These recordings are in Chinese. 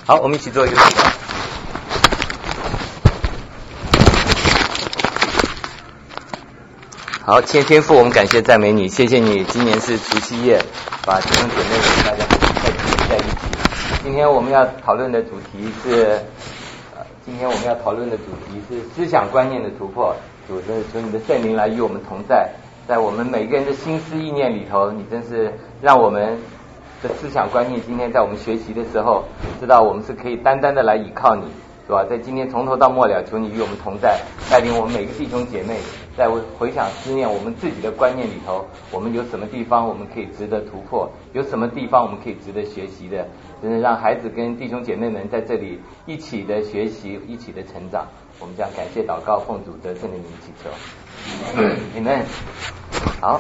好，我们一起做一个祷告。好，天父，我们感谢赞美你，谢谢你，今年是除夕夜，把弟兄姐妹们大家在一起。今天我们要讨论的主题是，思想观念的突破。主你的圣灵来与我们同在，在我们每个人的心思意念里头，你真是让我们的思想观念今天在我们学习的时候，知道我们是可以单单的来倚靠你，是吧？在今天从头到末了，求你与我们同在，带领我们每个弟兄姐妹在回想思念我们自己的观念里头，我们有什么地方我们可以值得突破，有什么地方我们可以值得学习的，真的让孩子跟弟兄姐妹们在这里一起的学习，一起的成长。我们将感谢祷告，奉主得胜的名祈求。Amen。好。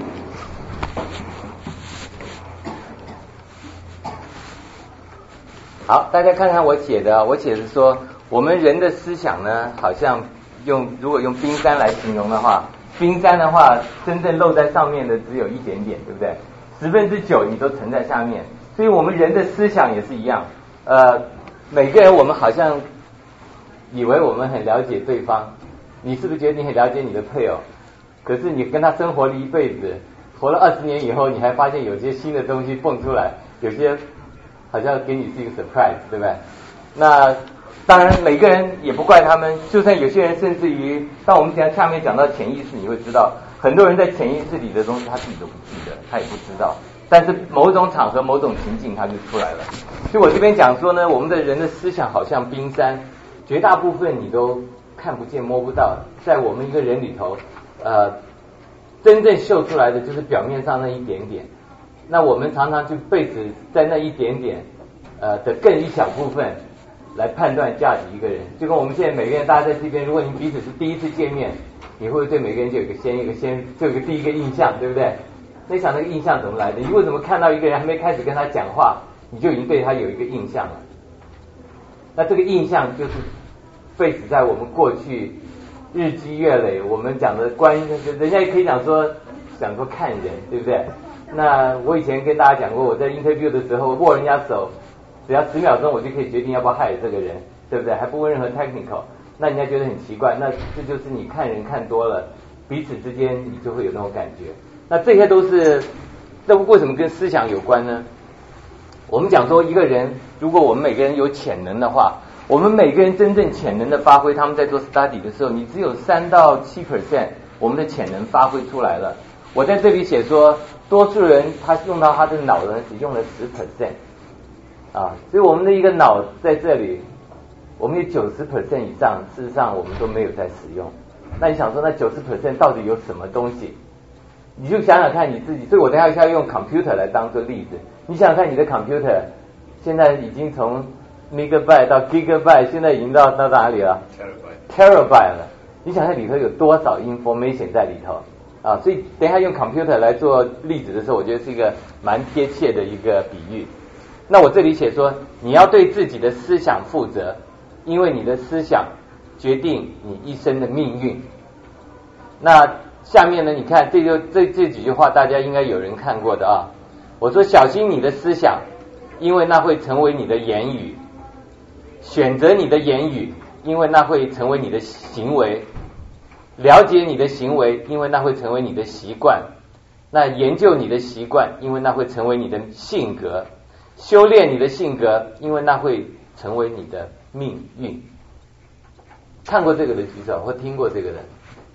好，大家看看我写的是说，我们人的思想呢，好像如果用冰山来形容的话，冰山的话，真正露在上面的只有一点点，对不对？9%你都沉在下面，所以我们人的思想也是一样。每个人我们好像以为我们很了解对方，你是不是觉得你很了解你的配偶？可是你跟他生活了一辈子，活了20年以后，你还发现有些新的东西蹦出来，有些好像给你是一个 surprise， 对不对？那当然每个人也不怪他们，就算有些人甚至于，当我们下面讲到潜意识，你会知道很多人在潜意识里的东西他自己都不记得，他也不知道，但是某种场合某种情境他就出来了。所以我这边讲说呢，我们的人的思想好像冰山，绝大部分你都看不见摸不到，在我们一个人里头真正秀出来的就是表面上那一点点，那我们常常就被指在那一点点的更一小部分来判断价值一个人。就跟我们现在每个人大家在这边，如果你彼此是第一次见面，你会对每个人就有个第一个印象，对不对？那想那个印象怎么来的？你为什么看到一个人还没开始跟他讲话，你就已经对他有一个印象了？那这个印象就是被指在我们过去日积月累，我们讲的人家也可以讲说看人，对不对？那我以前跟大家讲过，我在 interview 的时候握人家手，只要10秒钟我就可以决定要不要害这个人，对不对？还不问任何 technical， 那人家觉得很奇怪，那这就是你看人看多了，彼此之间你就会有那种感觉。那这些都是，这为什么跟思想有关呢？我们讲说一个人，如果我们每个人有潜能的话，我们每个人真正潜能的发挥，他们在做 study 的时候，你只有3到7%我们的潜能发挥出来了。我在这里写说，多数人他用到他的脑呢，只用了10%啊，所以我们的一个脑在这里，我们有90% 以上，事实上我们都没有在使用。那你想说，那90% 到底有什么东西？你就想想看你自己。所以我等一下用 computer 来当做例子。你想想看你的 computer 现在已经从 megabyte 到 gigabyte， 现在已经到哪里了？ terabyte 了。你想想里头有多少 information 在里头啊？所以等一下用 computer 来做例子的时候，我觉得是一个蛮贴切的一个比喻。那我这里写说，你要对自己的思想负责，因为你的思想决定你一生的命运。那下面呢，你看这几句话大家应该有人看过的啊。我说小心你的思想，因为那会成为你的言语；选择你的言语，因为那会成为你的行为；了解你的行为，因为那会成为你的习惯；那研究你的习惯，因为那会成为你的性格；修炼你的性格，因为那会成为你的命运。看过这个的举手，或听过这个的？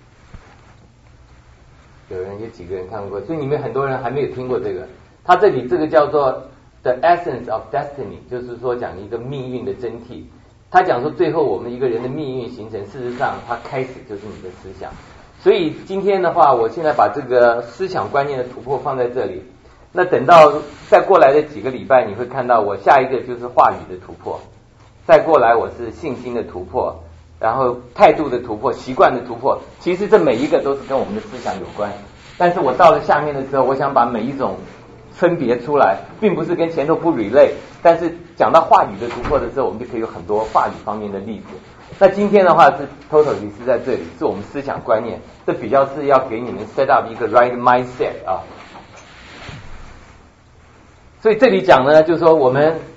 有几个人看过，所以你们很多人还没有听过这个。他这里这个叫做 The Essence of Destiny， 就是说讲一个命运的真谛。他讲说最后我们一个人的命运形成，事实上它开始就是你的思想。所以今天的话，我现在把这个思想观念的突破放在这里。那等到再过来的几个礼拜，你会看到我下一个就是话语的突破，再过来我是信心的突破，然后态度的突破，习惯的突破。其实这每一个都是跟我们的思想有关，但是我到了下面的时候，我想把每一种分别出来，并不是跟前头不 relate， 但是讲到话语的突破的时候，我们就可以有很多话语方面的例子。那今天的话是 totally 是在这里，是我们思想观念，这比较是要给你们 set up 一个 right mindset 啊。所以这里讲呢，就是说我们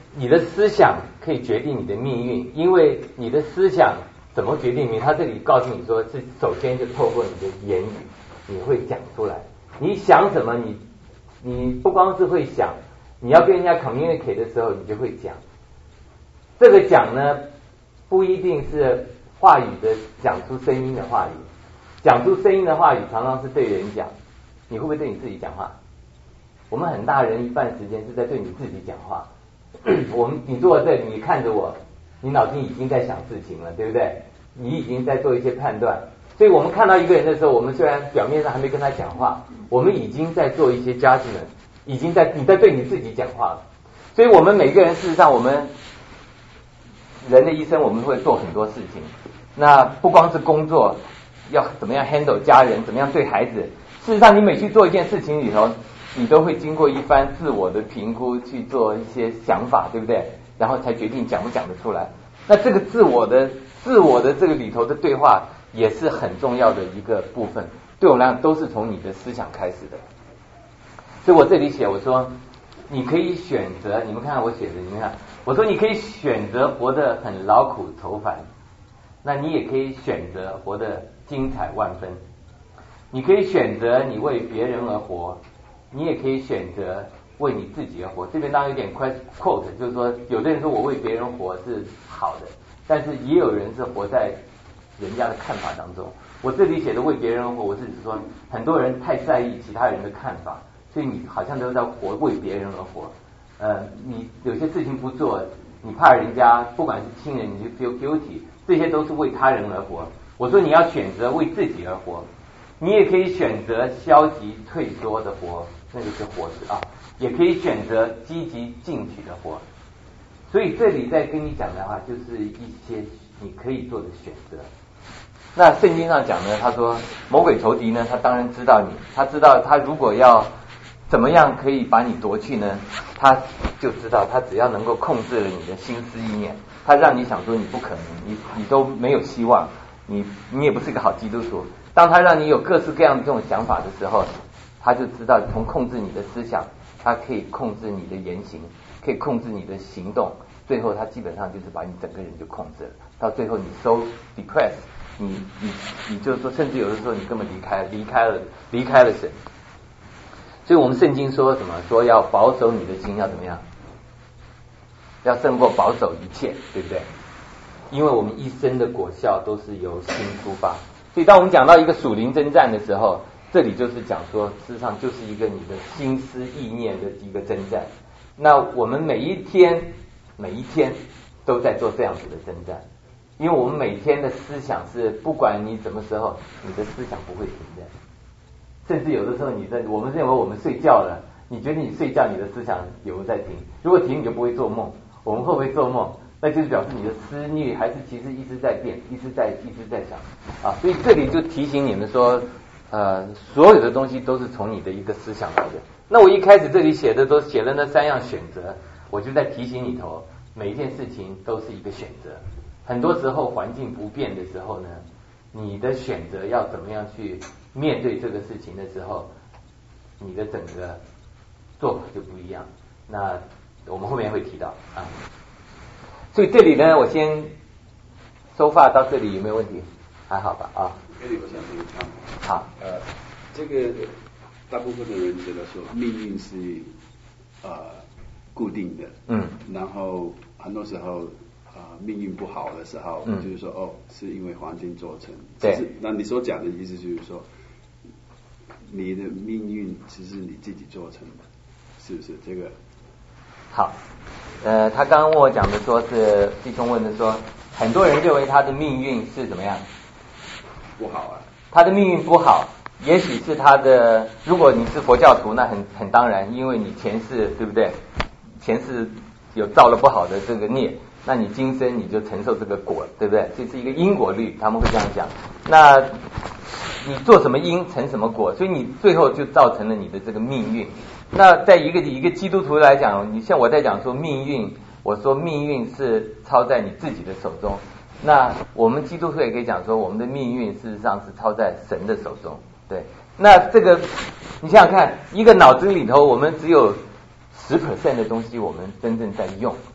你的思想可以决定你的命运，因为你的思想怎么决定命运？他这里告诉你说，是首先就透过你的言语，你会讲出来。你想什么，你不光是会想，你要跟人家 communicate 的时候，你就会讲。这个讲呢，不一定是话语的讲出声音的话语，讲出声音的话语常常是对人讲。你会不会对你自己讲话？我们很大人一半时间是在对你自己讲话。你坐在这里，你看着我，你脑筋已经在想事情了，对不对？你已经在做一些判断。所以我们看到一个人的时候，我们虽然表面上还没跟他讲话，我们已经在做一些 judgment， 你在对你自己讲话了。所以我们每个人事实上，我们人的一生我们会做很多事情。那不光是工作，要怎么样 handle 家人，怎么样对孩子。事实上，你每去做一件事情里头，你都会经过一番自我的评估，去做一些想法，对不对？然后才决定讲不讲得出来。那这个自我的这个里头的对话，也是很重要的一个部分。对我来讲，都是从你的思想开始的。所以我这里写，我说你可以选择，你们看我写的，你们看，我说你可以选择活得很劳苦愁烦，那你也可以选择活得精彩万分。你可以选择你为别人而活，你也可以选择为你自己而活。这边当然有点 quote， 就是说有的人说我为别人活是好的，但是也有人是活在人家的看法当中。我这里写的为别人而活，我是指说很多人太在意其他人的看法，所以你好像都在活为别人而活。你有些事情不做，你怕人家不管是亲人你就 feel guilty， 这些都是为他人而活。我说你要选择为自己而活，你也可以选择消极退缩的活，那个是活着啊，也可以选择积极进取的活。所以这里在跟你讲的话，就是一些你可以做的选择。那圣经上讲呢，他说魔鬼仇敌呢，他当然知道你，他知道他如果要怎么样可以把你夺去呢，他就知道他只要能够控制了你的心思意念，他让你想说你不可能，你都没有希望，你也不是一个好基督徒。当他让你有各式各样的这种想法的时候，他就知道从控制你的思想，他可以控制你的言行，可以控制你的行动，最后他基本上就是把你整个人就控制了。到最后你 so depressed， 你就是说，甚至有的时候你根本离开了神。所以我们圣经说什么？说要保守你的心，要怎么样？要胜过保守一切，对不对？因为我们一生的果效都是由心出发。所以当我们讲到一个属灵征战的时候，这里就是讲说，事实上就是一个你的心思意念的一个征战。那我们每一天都在做这样子的征战，因为我们每天的思想是，不管你什么时候，你的思想不会停的。甚至有的时候我们认为我们睡觉了，你觉得你睡觉，你的思想有在停，如果停你就不会做梦。我们会不会做梦？那就是表示你的思虑还是其实一直在变，一直在想啊。所以这里就提醒你们说，所有的东西都是从你的一个思想来的。那我一开始这里写的都写了那3样选择，我就在提醒你头，每一件事情都是一个选择。很多时候环境不变的时候呢，你的选择要怎么样去面对这个事情的时候，你的整个做法就不一样。那我们后面会提到啊。所以这里呢，我先收发到这里，有没有问题？还好吧啊。 这里我想这个看法。 好。 这个大部分的人觉得说命运是固定的，然后很多时候命运不好的时候，就是说是因为环境造成。对。那你所讲的意思就是说，你的命运其实你自己做成的，是不是这个？ 好，他刚刚问我讲的说是弟兄问的说，很多人认为他的命运是怎么样？ 不好啊。 他的命运不好，也许是他的，如果你是佛教徒，那很当然，因为你前世对不对？前世有造了不好的这个孽，那你今生你就承受这个果，对不对？这是一个因果律，他们会这样讲。那你做什么因成什么果，所以你最后就造成了你的这个命运。那在一个基督徒来讲，你像我在讲说命运，我说命运是操在你自己的手中。那我们基督徒也可以讲说，我们的命运事实上是操在神的手中。对，那这个你想想看，一个脑子里头我们只有10% 的东西我们真正在用，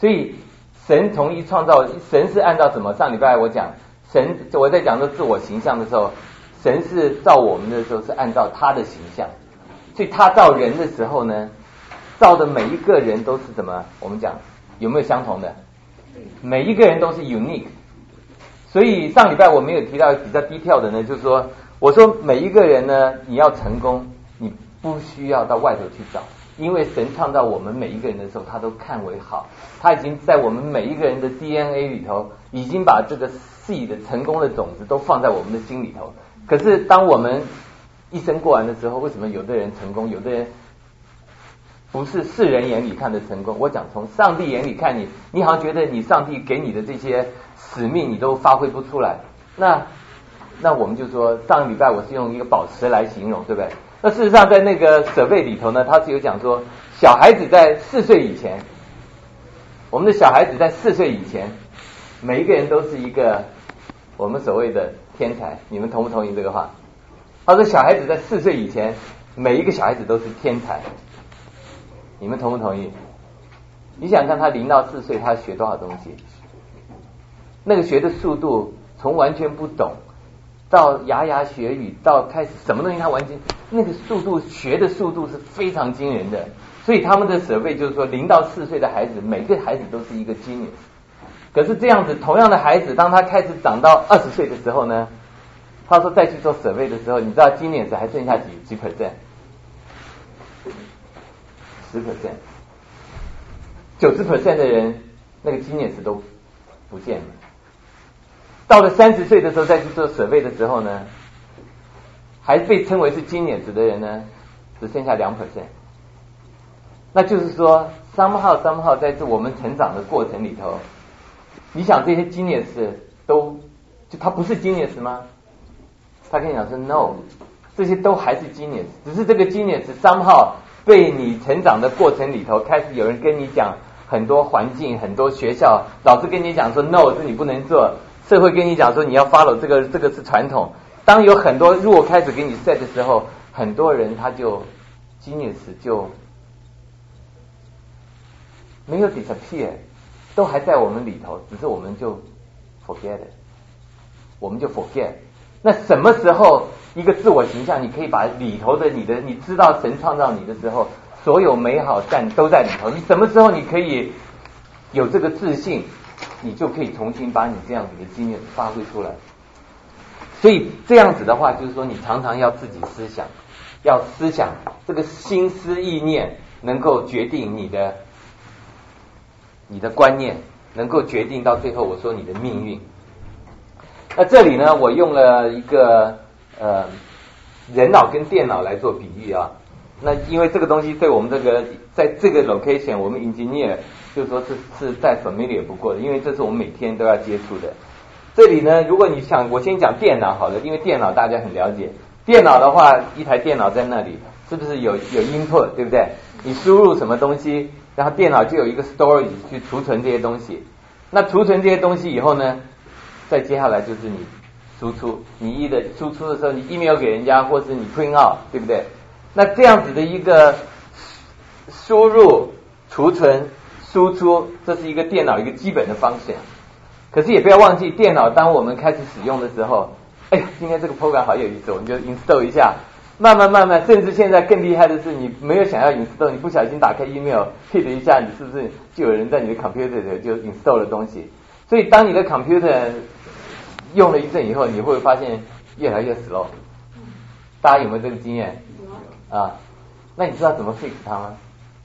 所以神从一创造，神是按照什么？上礼拜我讲神，我在讲说自我形象的时候，神是造我们的时候是按照他的形象，所以他造人的时候呢，造的每一个人都是什么？我们讲有没有相同的？每一个人都是 unique。所以上礼拜我没有提到比较低调的呢，就是说我说每一个人呢，你要成功，你不需要到外头去找。因为神创造我们每一个人的时候，他都看为好，他已经在我们每一个人的 DNA 里头，已经把这个 seed 的成功的种子都放在我们的心里头。可是当我们一生过完的时候，为什么有的人成功，有的人不是世人眼里看的成功？我讲从上帝眼里看你，你好像觉得你上帝给你的这些使命你都发挥不出来。那我们就说上个礼拜我是用一个宝石来形容，对不对？那事实上在那个survey里头呢，他是有讲说小孩子在4岁以前，我们的小孩子在4岁以前，每一个人都是一个我们所谓的天才。你们同不同意这个话？他说小孩子在4岁以前，每一个小孩子都是天才。你们同不同意？你想看他0到4岁他学多少东西？那个学的速度从完全不懂到牙牙学语，到开始什么东西他完全那个速度学的速度是非常惊人的。所以他们的survey就是说0到4岁的孩子，每个孩子都是一个 genius。可是这样子同样的孩子，当他开始长到20岁的时候呢，他说再去做survey的时候，你知道 genius 还剩下几 percent？10%，90% 的人那个 genius 都不见了。到了30岁的时候再去做survey的时候呢，还被称为是 genius 的人呢，只剩下2%。那就是说 somehow 在这我们成长的过程里头，你想这些 genius 都就他不是 genius 吗？他跟你讲说 no， 这些都还是 genius， 只是这个 genius somehow 被你成长的过程里头，开始有人跟你讲很多环境，很多学校，老师跟你讲说 no， 这你不能做，社会跟你讲说你要 follow 这个是传统。当有很多如果开始给你 set 的时候，很多人他就 genius 就没有 disappear， 都还在我们里头，只是我们就 forget， 我们就 forget。那什么时候一个自我形象，你可以把里头的你知道神创造你的时候，所有美好善都在里头。你什么时候你可以有这个自信，你就可以重新把你这样子的经验发挥出来。所以这样子的话，就是说你常常要自己思想，要思想这个心思意念能够决定你的观念，能够决定到最后我说你的命运。那这里呢，我用了一个人脑跟电脑来做比喻啊。那因为这个东西对我们这个在这个 location， 我们 engineer 就是说是再 familiar 不过的，因为这是我们每天都要接触的。这里呢，如果你想，我先讲电脑好了，因为电脑大家很了解。电脑的话，一台电脑在那里，是不是有 input， 对不对？你输入什么东西，然后电脑就有一个 storage 去储存这些东西。那储存这些东西以后呢，再接下来就是你输出，你输出的时候，你 email 给人家，或是你 print out， 对不对？那这样子的一个输入、储存、输出，这是一个电脑一个基本的方向。可是也不要忘记，电脑当我们开始使用的时候，哎呀，今天这个 program 好有意思，我们就 install 一下。慢慢，甚至现在更厉害的是，你没有想要 install， 你不小心打开 email hit 一下，你是不是就有人在你的 computer 里就 install 了东西？所以当你的 computer 用了一阵以后，你会发现越来越 slow。大家有没有这个经验？啊，那你知道怎么 fix 它吗？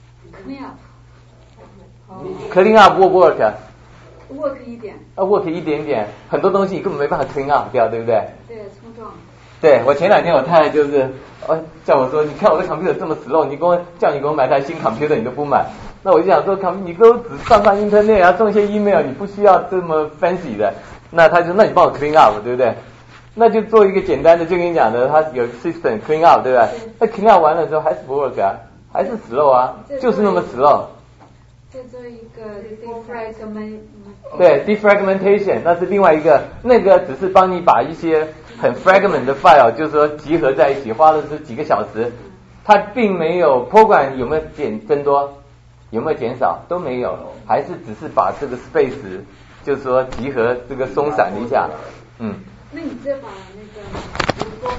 clean up work 一点 work 一点点，很多东西你根本没办法 clean up 掉，对不对？ 对，冲撞。 对，我前2天我太太就是叫我说，你看我的 computer 这么 slow， 叫你给我买台新 computer 你都不买。那我就想说，你都只上 internet 啊，送一些 email， 你不需要这么 fancy 的。那他就那你帮我 clean up， 对不对？那就做一个简单的，就跟你讲的，它有 system clean up， 对不对？那 clean up 完了之后还是不 work 啊，还是 slow 啊，就是那么 slow。 再做一个 defragmentation， 对 defragmentation， 那是另外一个，那个只是帮你把一些很 fragment 的 file， 就是说集合在一起，花了是几个小时，它并没有 program 有没有增多？ 有没有减少？都没有，还是只是把这个 space 就是说集合这个松散了一下。 那你再把那个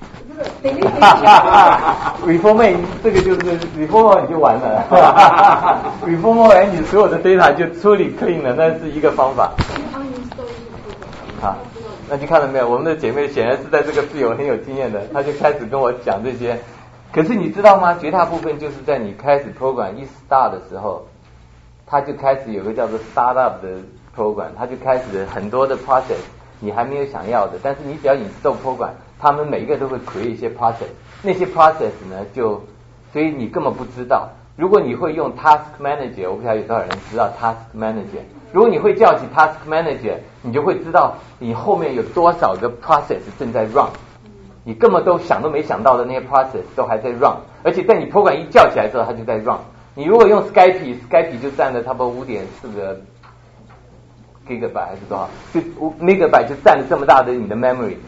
reformat 这个就是 reformat 你就完了reformat 你所有的 data 就处理 clean 了，那是一个方法。好，那你看到没有？我们的姐妹显然是在这个field很有经验的，她就开始跟我讲这些。可是你知道吗？绝大部分就是在你开始 program 一 start 的时候，它就开始有个叫做 startup 的 program， 它就开始很多的 process 你还没有想要的，但是你只要install program， 他们每一个都会 create 一些 process， 那些 process 呢所以你根本不知道。如果你会用 task manager， 我不知道有多少人知道 task manager， 如果你会叫起 task manager， 你就会知道你后面有多少个 process 正在 run。你根本都想都没想到的那些 process 都还在 run， 而且在你 program 一叫起来之后它就在 run。 你如果用 Skype 就占了差不多 5.4 个 gigabyte 还是多少，就megabyte 就占了这么大的你的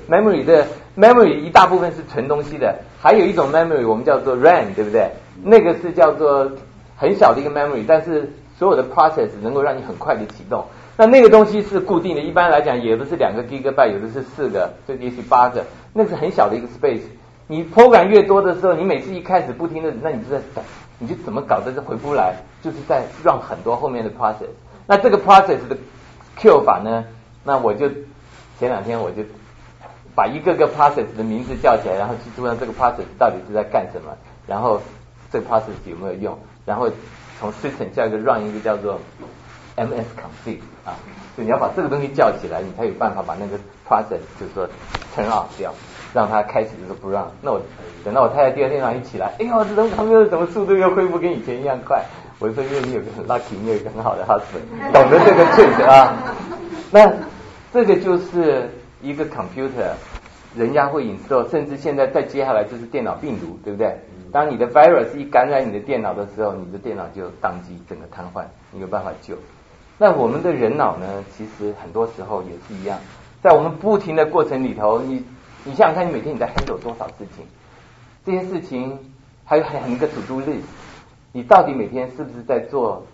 memory 一大部分是存东西的，还有一种 memory 我们叫做 RAM， 对不对？那个是叫做很小的一个 memory， 但是所有的 process 能够让你很快的启动。那个东西是固定的，一般来讲有的是2个 gigabyte， 有的是4个，最也许8个，那是很小的一个 space。你 program 越多的时候，你每次一开始不停的，那你就在等，你就怎么搞的是回不来，就是在让很多后面的 process。那这个 process 的 Q 法呢，那我就前2天我就把一个个 process 的名字叫起来，然后去知道这个 process 到底是在干什么，然后这个 process 有没有用，然后从 system 叫一个 run 一个叫做MS config 啊，所以你要把这个东西叫起来，你才有办法把那个 process 就是说 turn off 掉，让它开始就是不让。那我等到我太太第2天早上一起来，哎呦，这东西还没有什么速度又恢复跟以前一样快。我说因为你有个很 lucky， 你有一个很好的 husband， 懂得这个 trick 啊。那这个就是一个 computer， 人家会install，甚至现在再接下来就是电脑病毒，对不对？当你的 virus 一感染你的电脑的时候，你的电脑就宕机，整个瘫痪，你有办法救。那我们的人脑呢，其实很多时候也是一样，在我们不停的过程里头，你想想看，你每天你在 handle 多少事情，这些事情还有很一个 to do list， 你到底每天是不是在做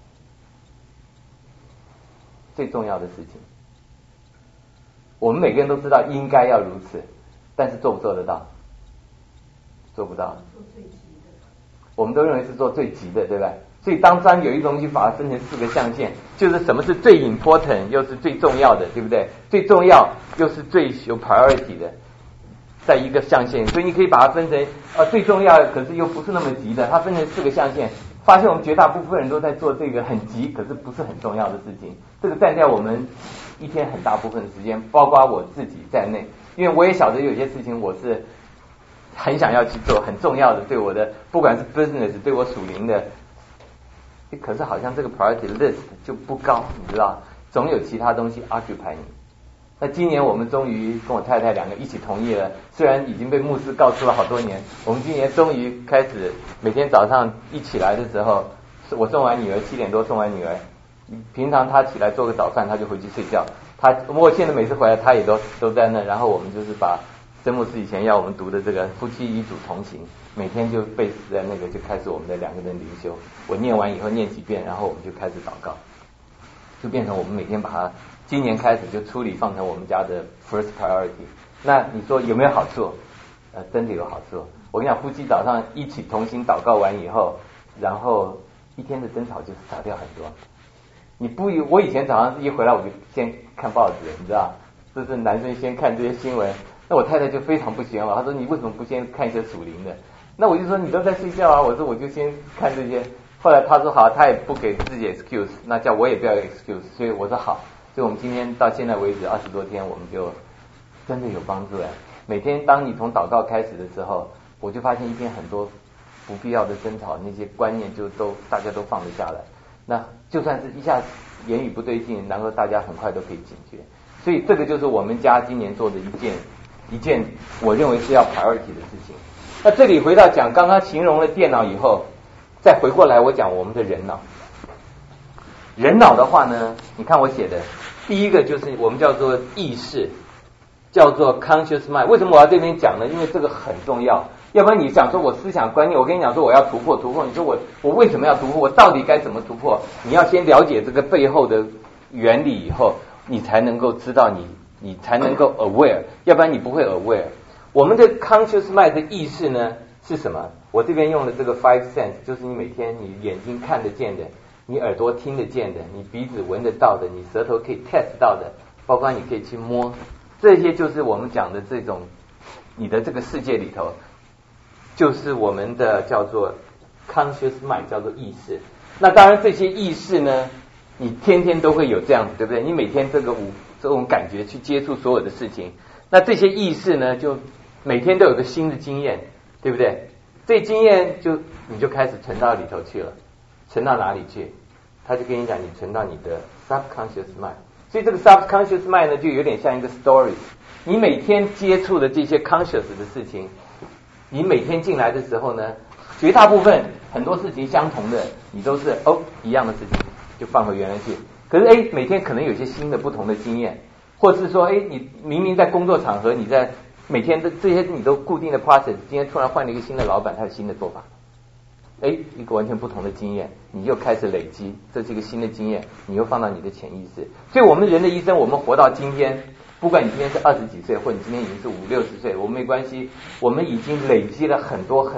最重要的事情？我们每个人都知道应该要如此，但是做不做得到？做不到。我们都认为是做最急的，对吧？所以当有一东西把它分成4个象限，就是什么是最 important 又是最重要的，对不对？最重要又是最有 priority 的，在一个象限，所以你可以把它分成最重要可是又不是那么急的，它分成4个象限。发现我们绝大部分人都在做这个很急可是不是很重要的事情，这个占掉我们一天很大部分的时间，包括我自己在内。因为我也晓得有些事情我是很想要去做，很重要的，对我的不管是 business 对我属灵的，可是好像这个 priority list 就不高，你知道，总有其他东西 occupy 你。那今年我们终于跟我太太2个一起同意了，虽然已经被牧师告诉了好多年，我们今年终于开始每天早上一起来的时候，我送完女儿7点多送完女儿，平常她起来做个早饭她就回去睡觉，我现在每次回来她也都在那，然后我们就是把曾牧师以前要我们读的这个夫妻遗嘱同行，每天就背在那个就开始我们的2个人灵修，我念完以后念几遍，然后我们就开始祷告，就变成我们每天把它今年开始就处理放成我们家的 first priority。 那你说有没有好处？真的有好处。我跟你讲，夫妻早上一起同心祷告完以后，然后一天的争吵就少掉很多。我以前早上一回来我就先看报纸，你知道，这是男生先看这些新闻，那我太太就非常不喜欢我，她说你为什么不先看一些属灵的？那我就说你都在睡觉啊，我说我就先看这些。后来她说好，她也不给自己 excuse， 那叫我也不要 excuse， 所以我说好。所以我们今天到现在为止20多天，我们就真的有帮助了。每天当你从祷告开始的时候，我就发现一天很多不必要的争吵，那些观念就大家都放得下来。那就算是一下言语不对劲，然后大家很快都可以警觉。所以这个就是我们家今年做的一件我认为是要 priority 的事情。那这里回到讲刚刚形容了电脑以后，再回过来我讲我们的人脑。人脑的话呢，你看我写的第一个就是我们叫做意识，叫做 conscious mind。为什么我要这边讲呢？因为这个很重要。 要不然你讲说我思想观念，我跟你讲说我要突破，你说我为什么要突破？我到底该怎么突破？你要先了解这个背后的原理以后，你才能够知道你才能够 aware， 要不然你不会 aware。我们的 conscious mind 的意识呢是什么？我这边用的这个 five sense， 就是你每天你眼睛看得见的，你耳朵听得见的，你鼻子闻得到的，你舌头可以 test 到的，包括你可以去摸，这些就是我们讲的这种你的这个世界里头，就是我们的叫做 conscious mind， 叫做意识。那当然这些意识呢，你天天都会有这样子，对不对？你每天这种感觉去接触所有的事情，那这些意识呢，就每天都有个新的经验，对不对？这经验你就开始存到里头去了，存到哪里去？他就跟你讲，你存到你的 subconscious mind。所以这个 subconscious mind 呢，就有点像一个 story。你每天接触的这些 conscious 的事情，你每天进来的时候呢，绝大部分很多事情相同的，你都是一样的事情就放回原来去。可是每天可能有些新的不同的经验，或是说你明明在工作场合，你在每天的这些你都固定的 process， 今天突然换了一个新的老板，他有新的做法，一个完全不同的经验，你又开始累积，这是一个新的经验，你又放到你的潜意识。所以我们人的一生，我们活到今天，不管你今天是20几岁，或者你今天已经是50、60岁，我们没关系，我们已经累积了很多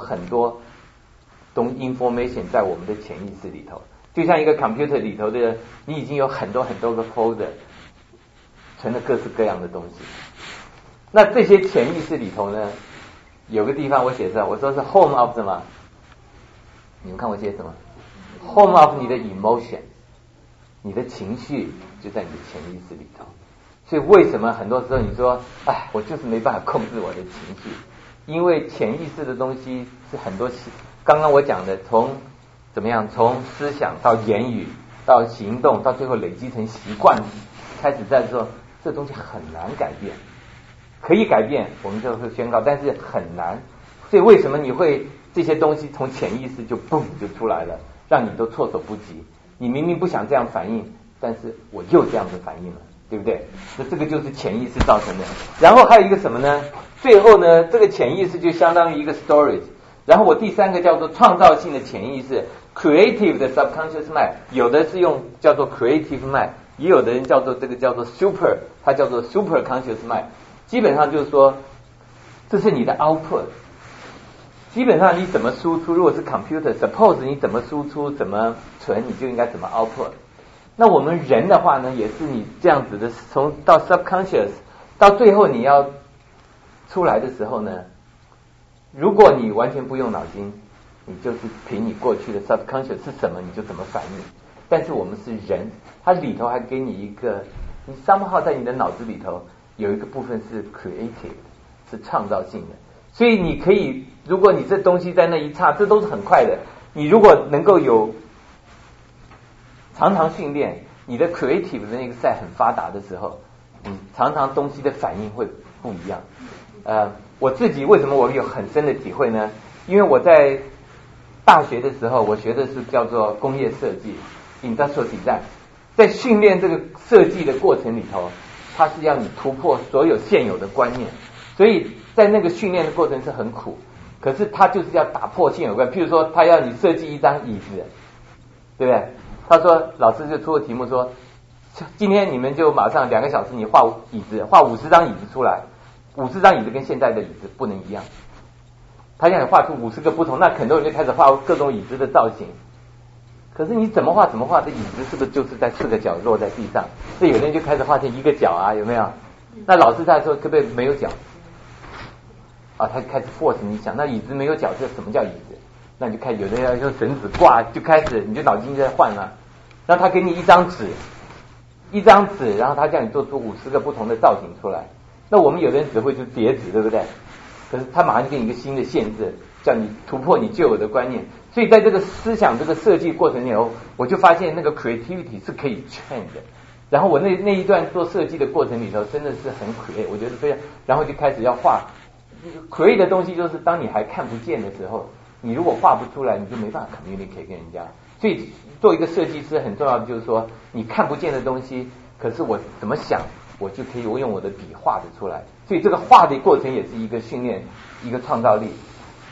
东 information 在我们的潜意识里头，就像一个 computer 里头的，你已经有很多个 folder， 存了各式各样的东西。那这些潜意识里头呢，有个地方我写上，我说是 home of 什么？你们看我写什么 ？home of 你的 emotion， 你的情绪就在你的潜意识里头。所以为什么很多时候你说，我就是没办法控制我的情绪？因为潜意识的东西是很多，刚刚我讲的，从思想到言语到行动，到最后累积成习惯，开始在说这东西很难改变。可以改变，我们就会宣告，但是很难。所以为什么你会这些东西从潜意识就嘣就出来了，让你都措手不及？你明明不想这样反应，但是我又这样子反应了，对不对？那这个就是潜意识造成的。然后还有一个什么呢？最后呢，这个潜意识就相当于一个 storage。然后我第三个叫做创造性的潜意识 ，creative 的 subconscious mind， 有的是用叫做 creative mind， 也有的人叫做这个叫做 super， 它叫做 super conscious mind。基本上就是说，这是你的 output。基本上你怎么输出，如果是 computer，suppose 你怎么输出怎么存，你就应该怎么 output。那我们人的话呢，也是你这样子的，从到 subconscious 到最后你要出来的时候呢，如果你完全不用脑筋，你就是凭你过去的 subconscious 是什么你就怎么反应。但是我们是人，它里头还给你一个，你 somehow 在你的脑子里头有一个部分是 creative， 是创造性的。所以你可以，如果你这东西在那一刹，这都是很快的。你如果能够有常常训练，你的 creative 的那个赛很发达的时候，你常常东西的反应会不一样。我自己为什么我有很深的体会呢？因为我在大学的时候，我学的是叫做工业设计 （industrial design）。在训练这个设计的过程里头，它是要你突破所有现有的观念，所以在那个训练的过程是很苦。可是他就是要打破现有观念，譬如说他要你设计一张椅子，对不对？他说老师就出个题目说，今天你们就马上2个小时，你画椅子，画50张椅子出来，50张椅子跟现在的椅子不能一样。他让你画出50个不同，那很多人就开始画各种椅子的造型。可是你怎么画，这椅子是不是就是在4个角落在地上？所以有人就开始画成1个角啊，有没有？那老师在说可不可以没有角？他就开始 force 你想，那椅子没有角，这什么叫椅子？那你就看有的要用绳子挂，就开始你就脑筋在换了。那他给你一张纸，然后他叫你做出50个不同的造型出来。那我们有的人只会就叠纸，对不对？可是他马上就给你一个新的限制，叫你突破你旧有的观念。所以在这个思想这个设计过程里头，我就发现那个 creativity 是可以 train 的。然后我那一段做设计的过程里头，真的是很 create， 我觉得非常，然后就开始要画。create 的东西就是当你还看不见的时候，你如果画不出来，你就没办法 communicate 跟人家。所以做一个设计师很重要的就是说，你看不见的东西，可是我怎么想，我就可以用我的笔画得出来。所以这个画的过程也是一个训练，一个创造力。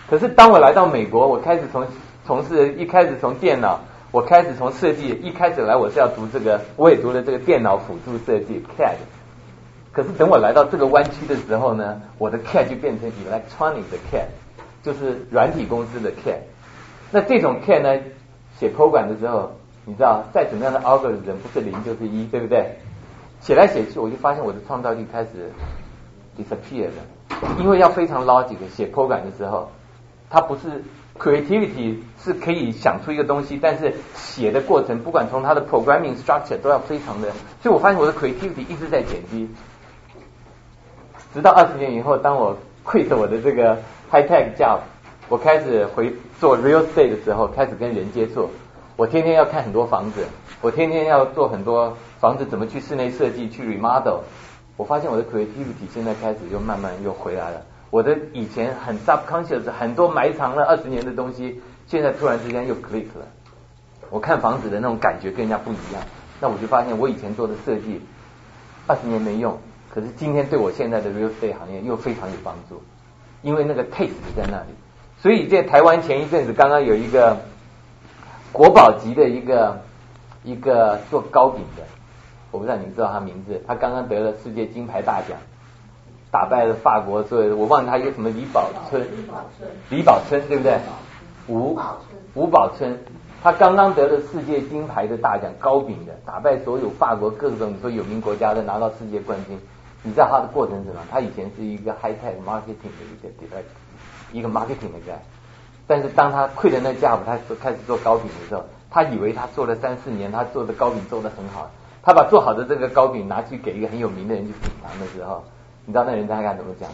可是当我来到美国，我开始一开始从电脑，我开始从设计，一开始来我是要读这个，我也读了这个电脑辅助设计 CAD。可是等我来到这个湾区的时候呢，我的 CAD 就变成 electronic 的 CAD， 就是软体公司的 CAD。那这种 CAD 呢，写 program 的时候，你知道再怎么样的 algorithm 不是0就是1，对不对？写来写去，我就发现我的创造力开始 disappear 了，因为要非常 logic 写 program 的时候，它不是 creativity 是可以想出一个东西，但是写的过程，不管从它的 programming structure 都要非常的，所以我发现我的 creativity 一直在减低。直到20年以后，当我 quit 我的这个 high tech job， 我开始回做 real estate 的时候，开始跟人接触。我天天要看很多房子，我天天要做很多房子怎么去室内设计，去 remodel。我发现我的 creativity 现在开始又慢慢又回来了。我的以前很 subconscious 很多埋藏了20年的东西，现在突然之间又 click 了。我看房子的那种感觉跟人家不一样，那我就发现我以前做的设计20年没用，可是今天对我现在的 real estate 行业又非常有帮助，因为那个 taste 在那里。所以在台湾前一阵子刚刚有一个国宝级的一个做糕饼的，我不知道你们知道他名字，他刚刚得了世界金牌大奖，打败了法国所有的，我忘了他一个什么李宝春对不对？吴宝春，他刚刚得了世界金牌的大奖，糕饼的，打败所有法国各种你说有名国家的，拿到世界冠军。你知道他的过程是什么？他以前是一个 high tech marketing 的一个 marketing 的 guy， 但是当他quit了那家伙，他开始做糕饼的时候，他以为他做了3-4年，他做的糕饼做得很好，他把做好的这个糕饼拿去给一个很有名的人去品尝的时候，你知道那人大概怎么讲？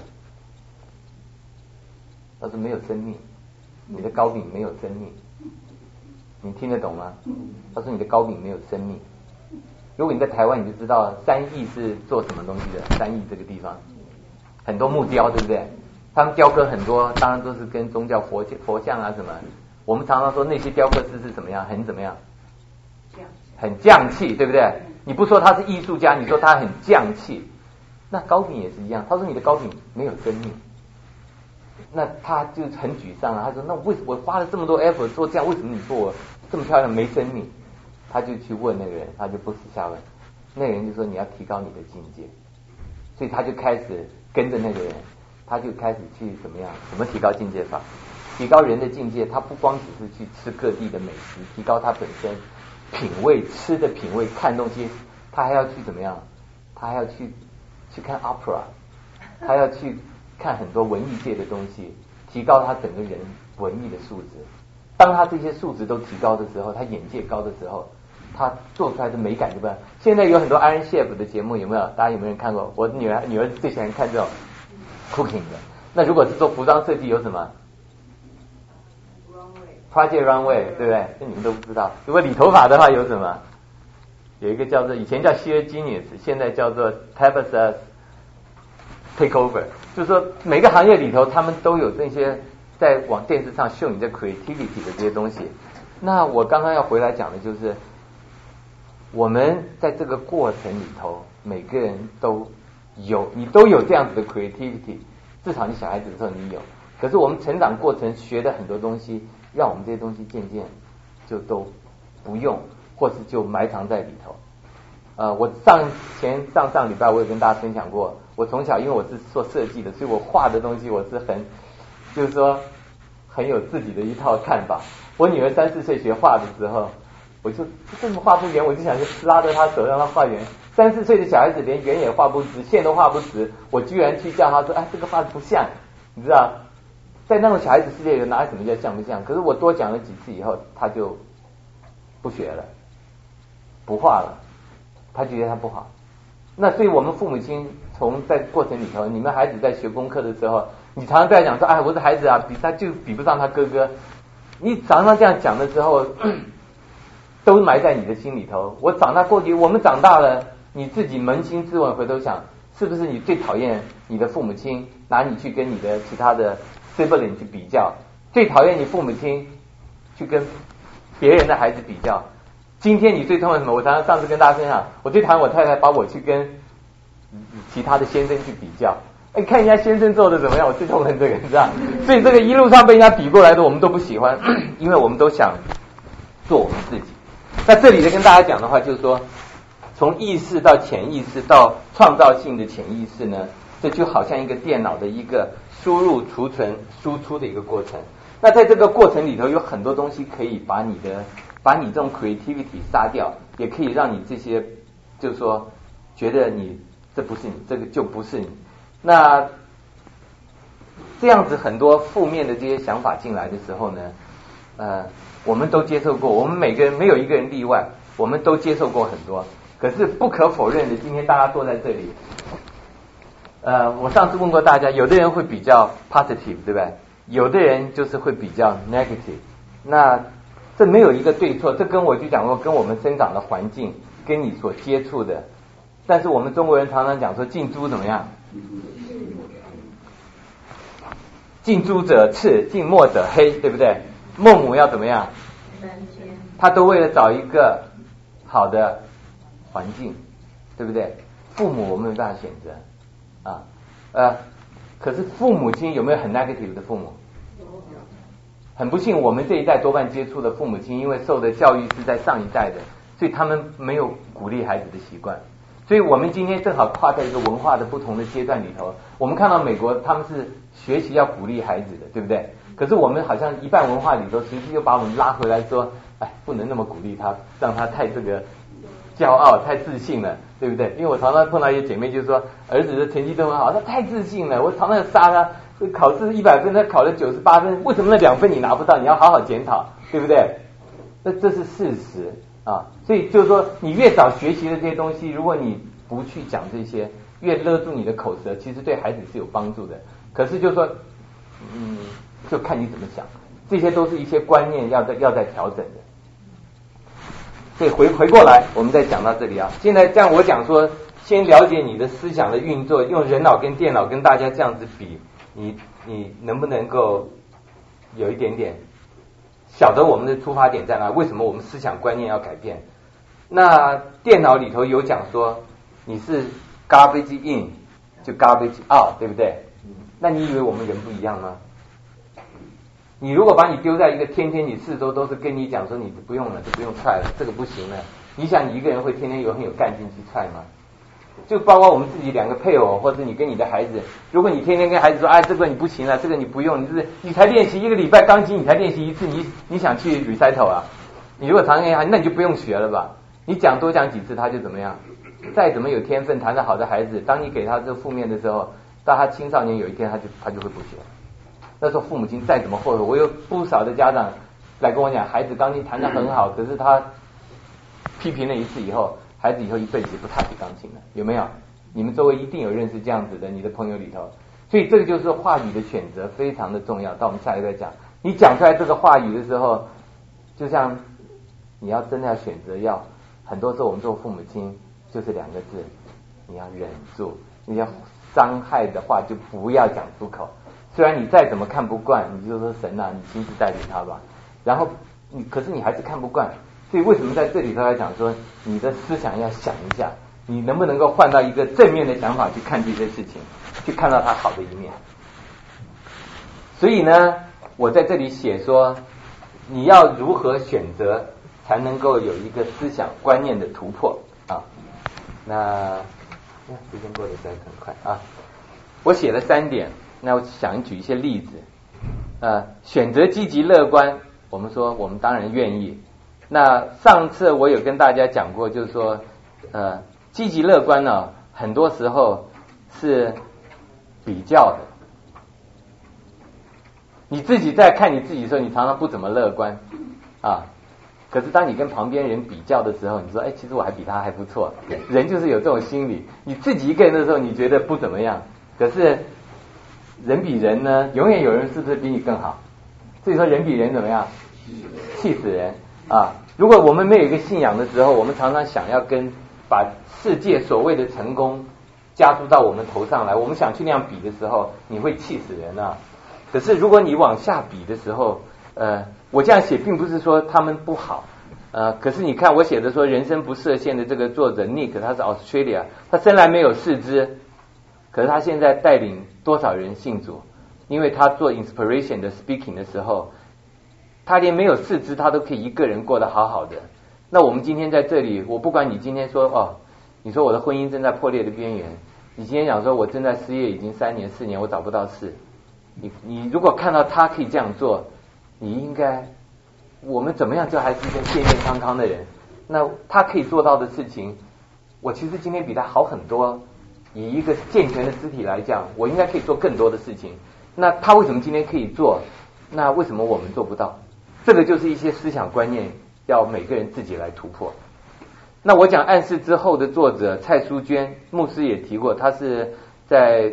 他说没有生命，你的糕饼没有生命，你听得懂吗？他说你的糕饼没有生命。如果你在台湾，你就知道3义是做什么东西的。3义这个地方很多木雕，对不对？他们雕刻很多，当然都是跟宗教佛像啊什么。我们常常说那些雕刻师是怎么样，很怎么样，很匠气，对不对？你不说他是艺术家，你说他很匠气。那糕饼也是一样，他说你的糕饼没有生命，那他就很沮丧啊。他说那为什么我花了这么多 effort 做这样，为什么你说我这么漂亮没生命？他就去问那个人，他就不死下问，那个人就说你要提高你的境界，所以他就开始跟着那个人，他就开始去怎么样，怎么提高境界法？提高人的境界，他不光只是去吃各地的美食，提高他本身品味，吃的品味，看东西，他还要去怎么样？他还要去看 opera， 他要去看很多文艺界的东西，提高他整个人文艺的素质。当他这些素质都提高的时候，他眼界高的时候，他做出来的美感就不一样。现在有很多 Iron Chef 的节目，有没有？大家有没有人看过？我女儿最喜欢看这种 cooking 的。那如果是做服装设计，有什么 Project Runway， 对不对？这你们都不知道。如果理头发的话，有什么？有一个叫做以前叫 Sheer Genius， 现在叫做 Tabitha Takeover， 就是说每个行业里头，他们都有这些。在往电视上秀你的 creativity 的这些东西。那我刚刚要回来讲的就是，我们在这个过程里头，每个人都有，你都有这样子的 creativity， 至少你小孩子的时候你有。可是我们成长过程学的很多东西，让我们这些东西渐渐就都不用，或是就埋藏在里头。我上礼拜我也跟大家分享过，我从小因为我是做设计的，所以我画的东西我是就是说很有自己的一套看法。我女儿3-4岁学画的时候，我就这么画不圆，我就想去拉着她手让她画圆。3-4岁的小孩子连圆也画不直，线都画不直，我居然去叫她说，哎，这个画不像，你知道，在那种小孩子世界里哪有什么叫像不像？可是我多讲了几次以后，她就不学了，不画了，她觉得她不好。那所以我们父母亲从在过程里头，你们孩子在学功课的时候，你常常在讲说，哎，我的孩子啊，他就比不上他哥哥。你常常这样讲的时候，都埋在你的心里头。我长大过去，我们长大了，你自己扪心自问，回头想，是不是你最讨厌你的父母亲拿你去跟你的其他的 sibling 去比较，最讨厌你父母亲去跟别人的孩子比较。今天你最痛恨什么？我上次跟大家分享，我最讨厌我太太把我去跟其他的先生去比较。 哎，看人家先生做的怎么样，我最痛恨这个，你知道？所以这个一路上被人家比过来的，我们都不喜欢，因为我们都想做我们自己。那这里的跟大家讲的话，就是说，从意识到潜意识到创造性的潜意识呢，这就好像一个电脑的一个输入、储存、输出的一个过程。那在这个过程里头，有很多东西可以把你这种 creativity 杀掉，也可以让你这些，就是说，觉得你这不是你，这个就不是你。那这样子很多负面的这些想法进来的时候呢，我们都接受过，我们每个人没有一个人例外，我们都接受过很多。可是不可否认的，今天大家坐在这里，我上次问过大家，有的人会比较 positive， 对不对？有的人就是会比较 negative。那这没有一个对错，这跟我就讲过，跟我们生长的环境，跟你所接触的。但是我们中国人常常讲说，近朱怎么样？近朱者赤，近墨者黑，对不对？孟母要怎么样？他都为了找一个好的环境，对不对？父母我们没办法选择啊，可是父母亲有没有很 negative 的父母？很不幸，我们这一代多半接触的父母亲，因为受的教育是在上一代的，所以他们没有鼓励孩子的习惯。所以我们今天正好跨在一个文化的不同的阶段里头，我们看到美国他们是学习要鼓励孩子的，对不对？可是我们好像一半文化里头，其实又把我们拉回来说，哎，不能那么鼓励他，让他太这个骄傲、太自信了，对不对？因为我常常碰到一些姐妹就说，儿子的成绩都很好，他太自信了，我常常杀他，考试100分，他考了98分，为什么那2分你拿不到？你要好好检讨，对不对？那这是事实啊。所以就是说，你越早学习的这些东西，如果你不去讲这些，越勒住你的口舌，其实对孩子是有帮助的。可是就是说，就看你怎么想，这些都是一些观念要在调整的。所以回过来，我们再讲到这里啊。现在这样我讲说，先了解你的思想的运作，用人脑跟电脑跟大家这样子比，你能不能够有一点点晓得我们的出发点在哪？为什么我们思想观念要改变？那电脑里头有讲说，你是 garbage in 就 garbage out， 对不对？那你以为我们人不一样吗？你如果把你丢在一个天天你四周都是跟你讲说你不用了，就不用踹了，这个不行了，你想你一个人会天天很有干劲去踹吗？就包括我们自己2个配偶，或者你跟你的孩子，如果你天天跟孩子说，哎，这个你不行了，这个你不用，你才练习1个礼拜钢琴，你才练习1次，你想去 recital 啊？你如果常常跟他，那你就不用学了吧？你多讲几次，他就怎么样？再怎么有天分弹得好的孩子，当你给他这个负面的时候，到他青少年有一天他就会不学。那时候父母亲再怎么后悔，我有不少的家长来跟我讲，孩子钢琴弹得很好，可是他批评了1次以后，孩子以后一辈子不踏起钢琴了，有没有？你们周围一定有认识这样子的，你的朋友里头。所以这个就是话语的选择非常的重要。到我们下一个讲，你讲出来这个话语的时候，就像你要真的要选择要，很多时候我们做父母亲就是2个字，你要忍住，你要伤害的话就不要讲出口。虽然你再怎么看不惯，你就说神啊，你亲自带领他吧。然后可是你还是看不惯。所以为什么在这里头来讲说，你的思想要想一下，你能不能够换到一个正面的想法去看这些事情，去看到它好的一面。所以呢，我在这里写说，你要如何选择才能够有一个思想观念的突破啊？那时间过得实在很快啊。我写了3点，那我想举一些例子。选择积极乐观，我们说我们当然愿意。那上次我有跟大家讲过，就是说积极乐观呢，很多时候是比较的。你自己在看你自己的时候，你常常不怎么乐观啊。可是当你跟旁边人比较的时候，你说，哎，其实我还比他还不错。人就是有这种心理，你自己一个人的时候，你觉得不怎么样，可是人比人呢，永远有人是不是比你更好？所以说人比人怎么样？气死人啊！如果我们没有一个信仰的时候，我们常常想要把世界所谓的成功加注到我们头上来，我们想去那样比的时候，你会气死人啊！可是如果你往下比的时候，我这样写并不是说他们不好，可是你看我写的说人生不设限的这个作者 Nick， 他是 Australia， 他生来没有4肢， 可是他现在带领多少人信主？因为他做 inspiration 的 speaking 的时候，他连没有四肢他都可以一个人过得好好的。那我们今天在这里，我不管你今天说你说我的婚姻正在破裂的边缘，你今天讲说我正在失业已经3年4年我找不到事，你如果看到他可以这样做，你应该，我们怎么样就还是一个健健康康的人，那他可以做到的事情，我其实今天比他好很多。以一个健全的肢体来讲，我应该可以做更多的事情。那他为什么今天可以做？那为什么我们做不到？这个就是一些思想观念，要每个人自己来突破。那我讲暗示之后的作者蔡淑娟牧师也提过，他是在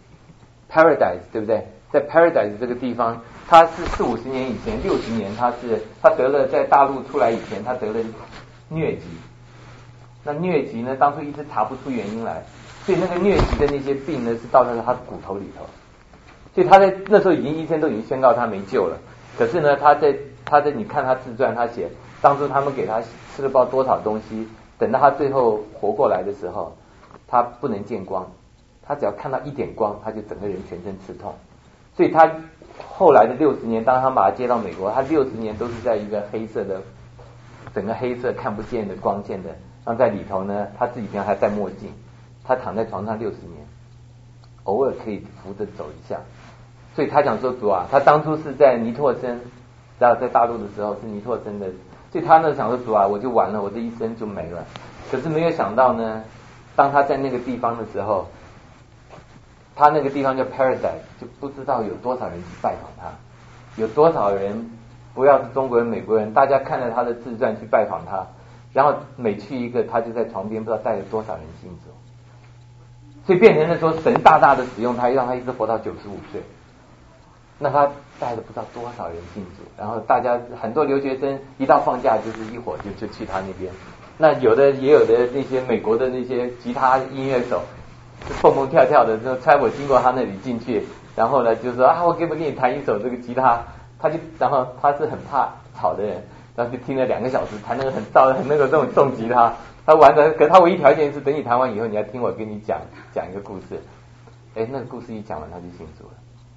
Paradise 对不对？在 Paradise 这个地方，他是40-50年以前，60年他得了，在大陆出来以前他得了疟疾。那疟疾呢，当初一直查不出原因来，所以那个疟疾的那些病呢，是到他的骨头里头。所以他在那时候医生都已经宣告他没救了。可是呢，他在你看他自传，他写当初他们给他吃了不知道多少东西，等到他最后活过来的时候，他不能见光，他只要看到一点光，他就整个人全身刺痛。所以他后来的60年，当他把他接到美国，他60年都是在一个黑色的，整个黑色看不见的光线的，然后在里头呢，他自己平常还戴墨镜，他躺在床上60年，偶尔可以扶着走一下。所以他讲说主啊，他当初是在尼托森，然后在大陆的时候是尼托森的，所以他那想说主啊，我就完了，我这一生就没了。可是没有想到呢，当他在那个地方的时候，他那个地方叫 Paradise， 就不知道有多少人去拜访他，有多少人不要是中国人美国人，大家看了他的自传去拜访他，然后每去一个他就在床边不知道带了多少人信主，所以变成了说神大大的使用他，让他一直活到95岁。那他带了不知道多少人信主，然后大家很多留学生一到放假就是一伙就去他那边。那也有的那些美国的那些吉他音乐手蹦蹦跳跳的，就差我经过他那里进去，然后呢就说我可不可以弹一首这个吉他？然后他是很怕吵的人，然后就听了2个小时弹那个很燥很那个这种重吉他，他玩的，可他唯一条件是等你弹完以后，你要听我跟你讲一个故事。那个故事一讲完他就信主了。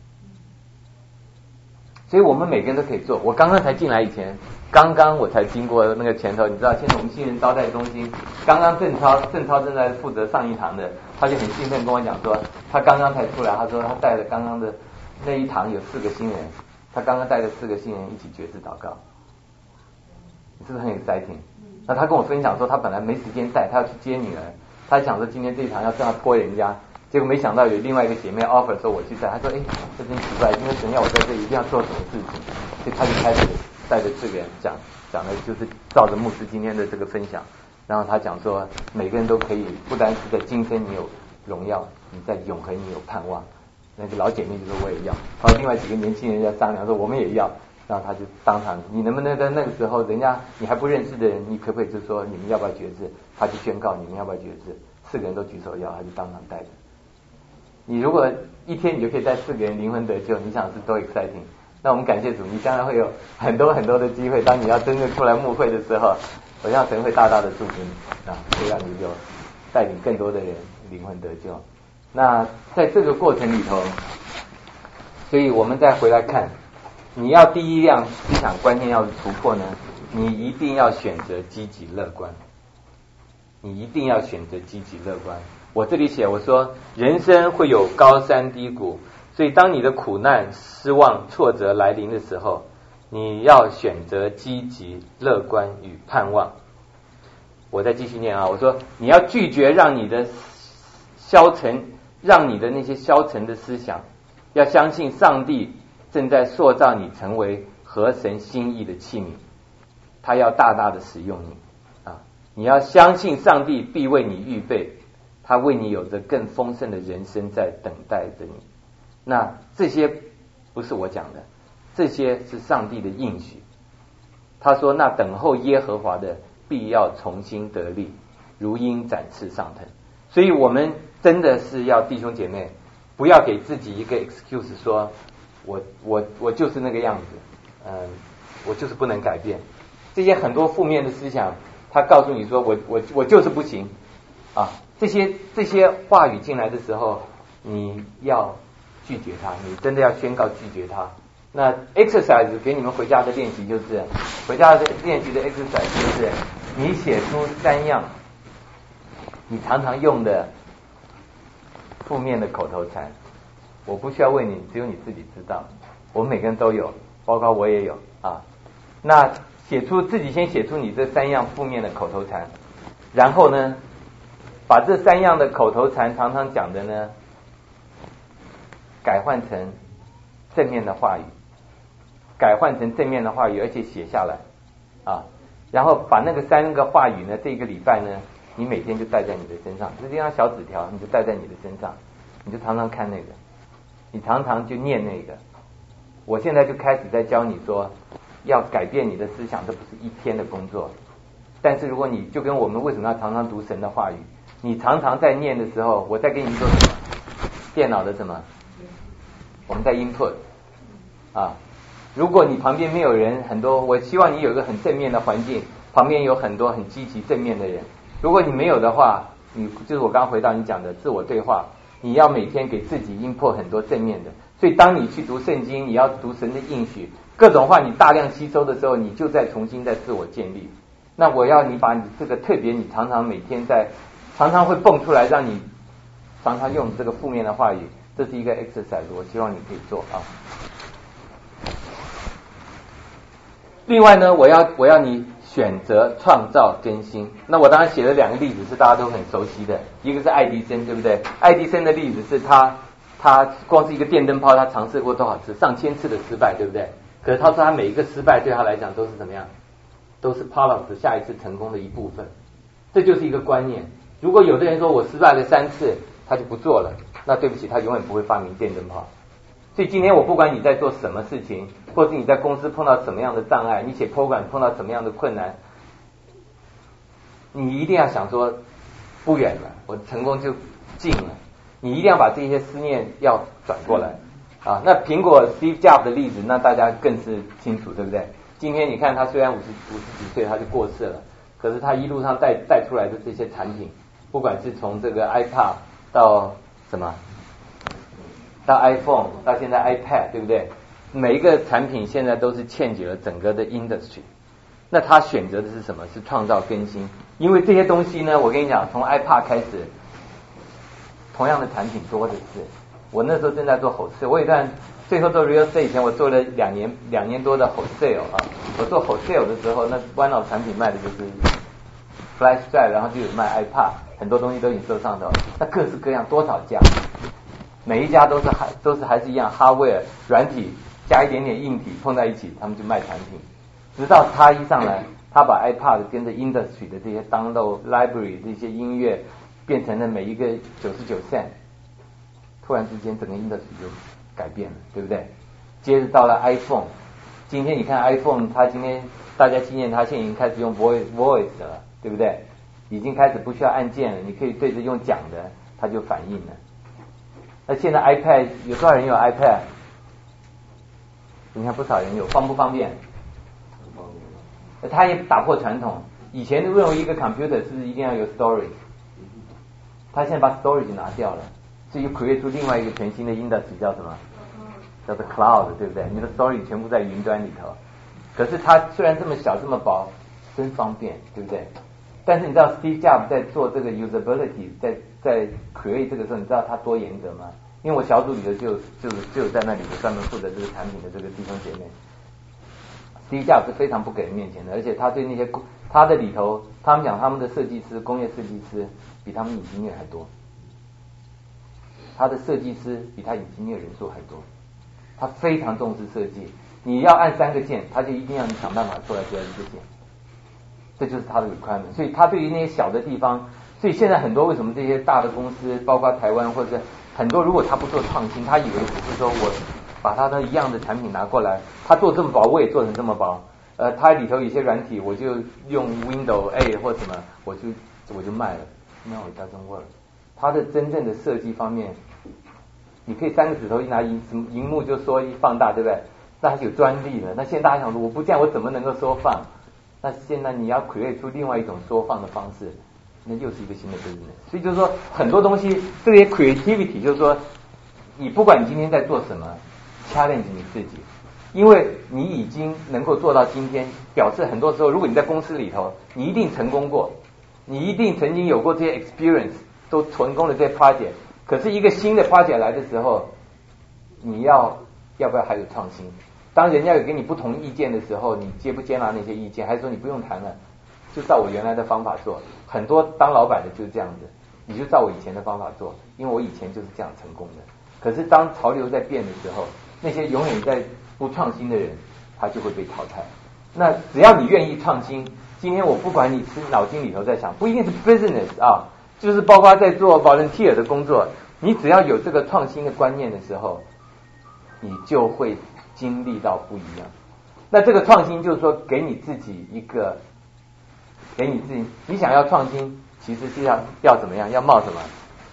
所以我们每个人都可以做。我刚刚才进来以前，刚刚我才经过那个前头，你知道现在我们新人招待中心，刚刚郑超正在负责上一堂的，他就很兴奋跟我讲说，他刚刚才出来，他说他带了刚刚的那一堂有4个新人，他刚刚带了4个新人一起决志祷告，你是不是很 exciting？ 那他跟我分享说，他本来没时间带，他要去接女儿，他想说今天这一堂要这样拖人家。结果没想到有另外一个姐妹 offer 说我去带，他说这真奇怪，因为神要我在这里一定要做什么事情，所以他就开始带着4个人讲的就是照着牧师今天的这个分享，然后他讲说每个人都可以，不单是在今生你有荣耀，你在永恒你有盼望。那个老姐妹就说我也要，然后另外几个年轻人要商量说我们也要，然后他就当场，你能不能在那个时候人家你还不认识的人，你可不可以就说你们要不要决志？他就宣告你们要不要决志，4个人都举手要，他就当场带着。你如果一天你就可以带4个人灵魂得救，你想是多 exciting？ 那我们感谢主，你将来会有很多很多的机会，当你要真正出来牧会的时候，我想神会大大的祝福你会让你有带领更多的人灵魂得救。那在这个过程里头，所以我们再回来看，你要第一样思想观念要突破呢，你一定要选择积极乐观，你一定要选择积极乐观。我这里写我说人生会有高山低谷，所以当你的苦难失望挫折来临的时候，你要选择积极乐观与盼望。我再继续念我说你要拒绝让你的那些消沉的思想，要相信上帝正在塑造你成为合神心意的器皿，他要大大的使用你你要相信上帝必为你预备，他为你有着更丰盛的人生在等待着你。那这些不是我讲的，这些是上帝的应许。他说那等候耶和华的必要重新得力，如鹰展翅上腾。所以我们真的是要弟兄姐妹不要给自己一个 excuse 说我就是那个样子，我就是不能改变。这些很多负面的思想他告诉你说我就是不行这些话语进来的时候， 你要拒绝它，你真的要宣告拒绝它。那 exercise 给你们回家的练习就是，回家的练习的 exercise 就是你写出3样你常常用的负面的口头禅。我不需要问你，只有你自己知道。我们每个人都有，包括我也有啊。那自己先写出你这3样负面的口头禅，然后呢，把这3样的口头禅常常讲的呢，改换成正面的话语，而且写下来啊。然后把那个3个话语呢，这个礼拜呢，你每天就带在你的身上，就这张小纸条，你就带在你的身上，你就常常看那个，你常常就念那个。我现在就开始在教你说，要改变你的思想，这不是一天的工作。但是如果你就跟我们为什么要常常读神的话语，你常常在念的时候，我在给你做什么？电脑的什么？我们在 input 啊。如果你旁边没有人很多，我希望你有一个很正面的环境，旁边有很多很积极正面的人。如果你没有的话，你就是我刚刚回到你讲的自我对话，你要每天给自己 input 很多正面的。所以当你去读圣经，你要读神的应许，各种话你大量吸收的时候，你就在重新在自我建立。那我要你把你这个特别，你常常每天常常会蹦出来，让你常常用这个负面的话语，这是一个 exercise， 我希望你可以做啊。另外呢，我要你选择创造更新。那我当然写了2个例子是大家都很熟悉的，一个是爱迪生，对不对？爱迪生的例子是他光是一个电灯泡，他尝试过多少次，上千次的失败，对不对？可是他说他每一个失败对他来讲都是怎么样？都是 part of 下一次成功的一部分。这就是一个观念。如果有的人说我失败了3次，他就不做了，那对不起，他永远不会发明电灯泡。所以今天我不管你在做什么事情，或是你在公司碰到什么样的障碍，你写 program 碰到什么样的困难，你一定要想说不远了，我成功就近了。你一定要把这些思念要转过来啊。那苹果 Steve Jobs 的例子，那大家更是清楚，对不对？今天你看他虽然50几岁他就过世了，可是他一路上带出来的这些产品，不管是从这个 iPad 到什么，到 iPhone 到现在 iPad， 对不对？每一个产品现在都是change了整个的 industry。那他选择的是什么？是创造更新。因为这些东西呢，我跟你讲，从 iPad 开始，同样的产品多的是。我那时候正在做 wholesale， 我有一段最后做 real estate 以前，我做了2年多的 wholesale 啊。我做 wholesale 的时候，那 one of 产品卖的就是 flash drive， 然后就有卖 iPad， 很多东西都已经收上头，那各式各样多少家，每一家都是还是一样 hardware 软体加一点点硬体碰在一起，他们就卖产品。直到他一上来，他把 iPad 跟着 industry 的这些 download library 这些音乐变成了每一个99 cent， 突然之间整个 industry 就改变了，对不对？接着到了 iPhone， 今天你看 iPhone， 它今天大家纪念它，现在已经开始用 voice 了，对不对？已经开始不需要按键了，你可以对着用讲的，它就反应了。那现在 iPad 有多少人有 iPad？ 你看不少人有，方不方便？它也打破传统，以前认为一个 computer 是不是一定要有 storage， 它现在把 storage 拿掉了，所以就 create 出另外一个全新的 industry 叫什么？叫做 cloud， 对不对？你的 storage 全部在云端里头。可是它虽然这么小这么薄，真方便，对不对？但是你知道 Steve Jobs 在做这个 usability， 在 create 这个时候，你知道他多严格吗？因为我小组里头就在那里专门负责这个产品的这个弟兄姐妹。Steve Jobs 是非常不给人面前的，而且他对那些他的里头，他们讲他们的设计师，工业设计师比他们引擎业还多，他的设计师比他引擎业人数还多，他非常重视设计。你要按3个键，他就一定要你想办法做来这个键，这就是他的 requirement。所以他对于那些小的地方，所以现在很多为什么这些大的公司，包括台湾或者很多，如果他不做创新，他以为只是说我把他的一样的产品拿过来，他做这么薄，我也做成这么薄。他里头有些软体，我就用 Windows A 或什么，我就卖了。No, it doesn't work。他的真正的设计方面，你可以3个指头一拿荧幕就说一放大，对不对？那是有专利的。那现在大家想说，我不这样，我怎么能够缩放？那现在你要 create 出另外一种缩放的方式， 那又是一个新的 business。所以就是说很多东西，这些 creativity 就是说，你不管你今天在做什么 ，challenge 你自己，因为你已经能够做到今天，表示很多时候，如果你在公司里头，你一定成功过，你一定曾经有过这些 experience， 都成功的这些 project。可是一个新的 project 来的时候，你要不要还有创新？当人家有给你不同意见的时候，你接不接纳那些意见，还是说你不用谈了，就照我原来的方法做？很多当老板的就是这样子，你就照我以前的方法做，因为我以前就是这样成功的。可是当潮流在变的时候，那些永远在不创新的人，他就会被淘汰。那只要你愿意创新，今天我不管你是脑筋里头在想，不一定是 business 啊，就是包括在做 volunteer 的工作，你只要有这个创新的观念的时候，你就会经历到不一样。那这个创新就是说，给你自己一个，给你自己，你想要创新，其实是要怎么样？要冒什么？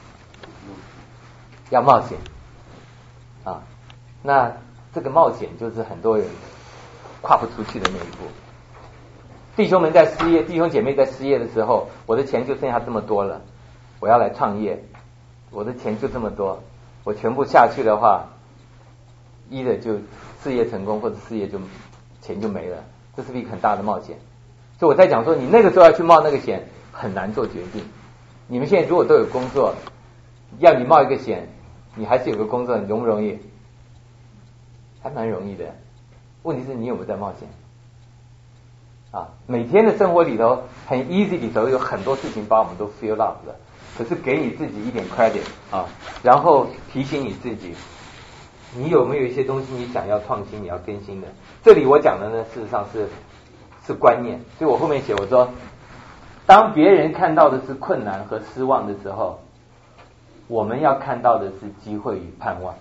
要冒险啊！那这个冒险就是很多人跨不出去的那一步。弟兄们在失业，弟兄姐妹在失业的时候，我的钱就剩下这么多了，我要来创业，我的钱就这么多，我全部下去的话，一的就事业成功，或者事业就钱就没了，这是一个很大的冒险。所以我在讲说，你那个时候要去冒那个险，很难做决定。你们现在如果都有工作，要你冒一个险，你还是有个工作，容不容易？还蛮容易的。问题是你有没有在冒险？啊，每天的生活里头很 easy 里头有很多事情把我们都 fill up 了，可是给你自己一点 credit 啊，然后提醒你自己，你有没有一些东西你想要创新，你要更新的？这里我讲的呢，事实上是观念，所以我后面写我说，当别人看到的是困难和失望的时候，我们要看到的是机会与盼望。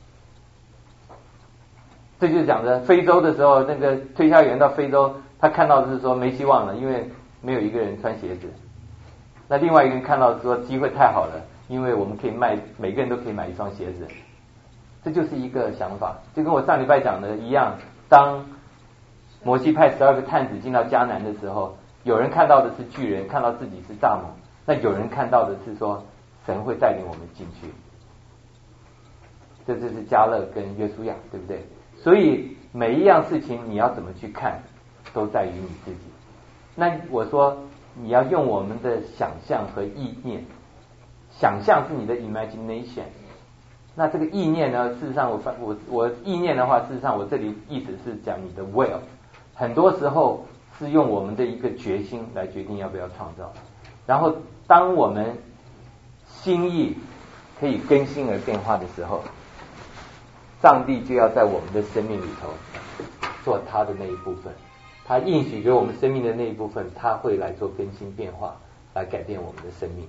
这就是讲的非洲的时候，那个推销员到非洲，他看到的是说没希望了，因为没有一个人穿鞋子。那另外一个人看到说机会太好了，因为我们可以卖，每个人都可以买一双鞋子。这就是一个想法，就跟我上礼拜讲的一样，当摩西派12个探子进到迦南的时候，有人看到的是巨人，看到自己是蚱蜢，那有人看到的是说神会带领我们进去。这就是迦勒跟约书亚，对不对？所以每一样事情你要怎么去看，都在于你自己。那我说你要用我们的想象和意念，想象是你的 imagination。那这个意念呢，事实上我意念的话，事实上我这里意思是讲你的 will， 很多时候是用我们的一个决心来决定要不要创造。然后当我们心意可以更新而变化的时候，上帝就要在我们的生命里头做他的那一部分，他应许给我们生命的那一部分，他会来做更新变化，来改变我们的生命。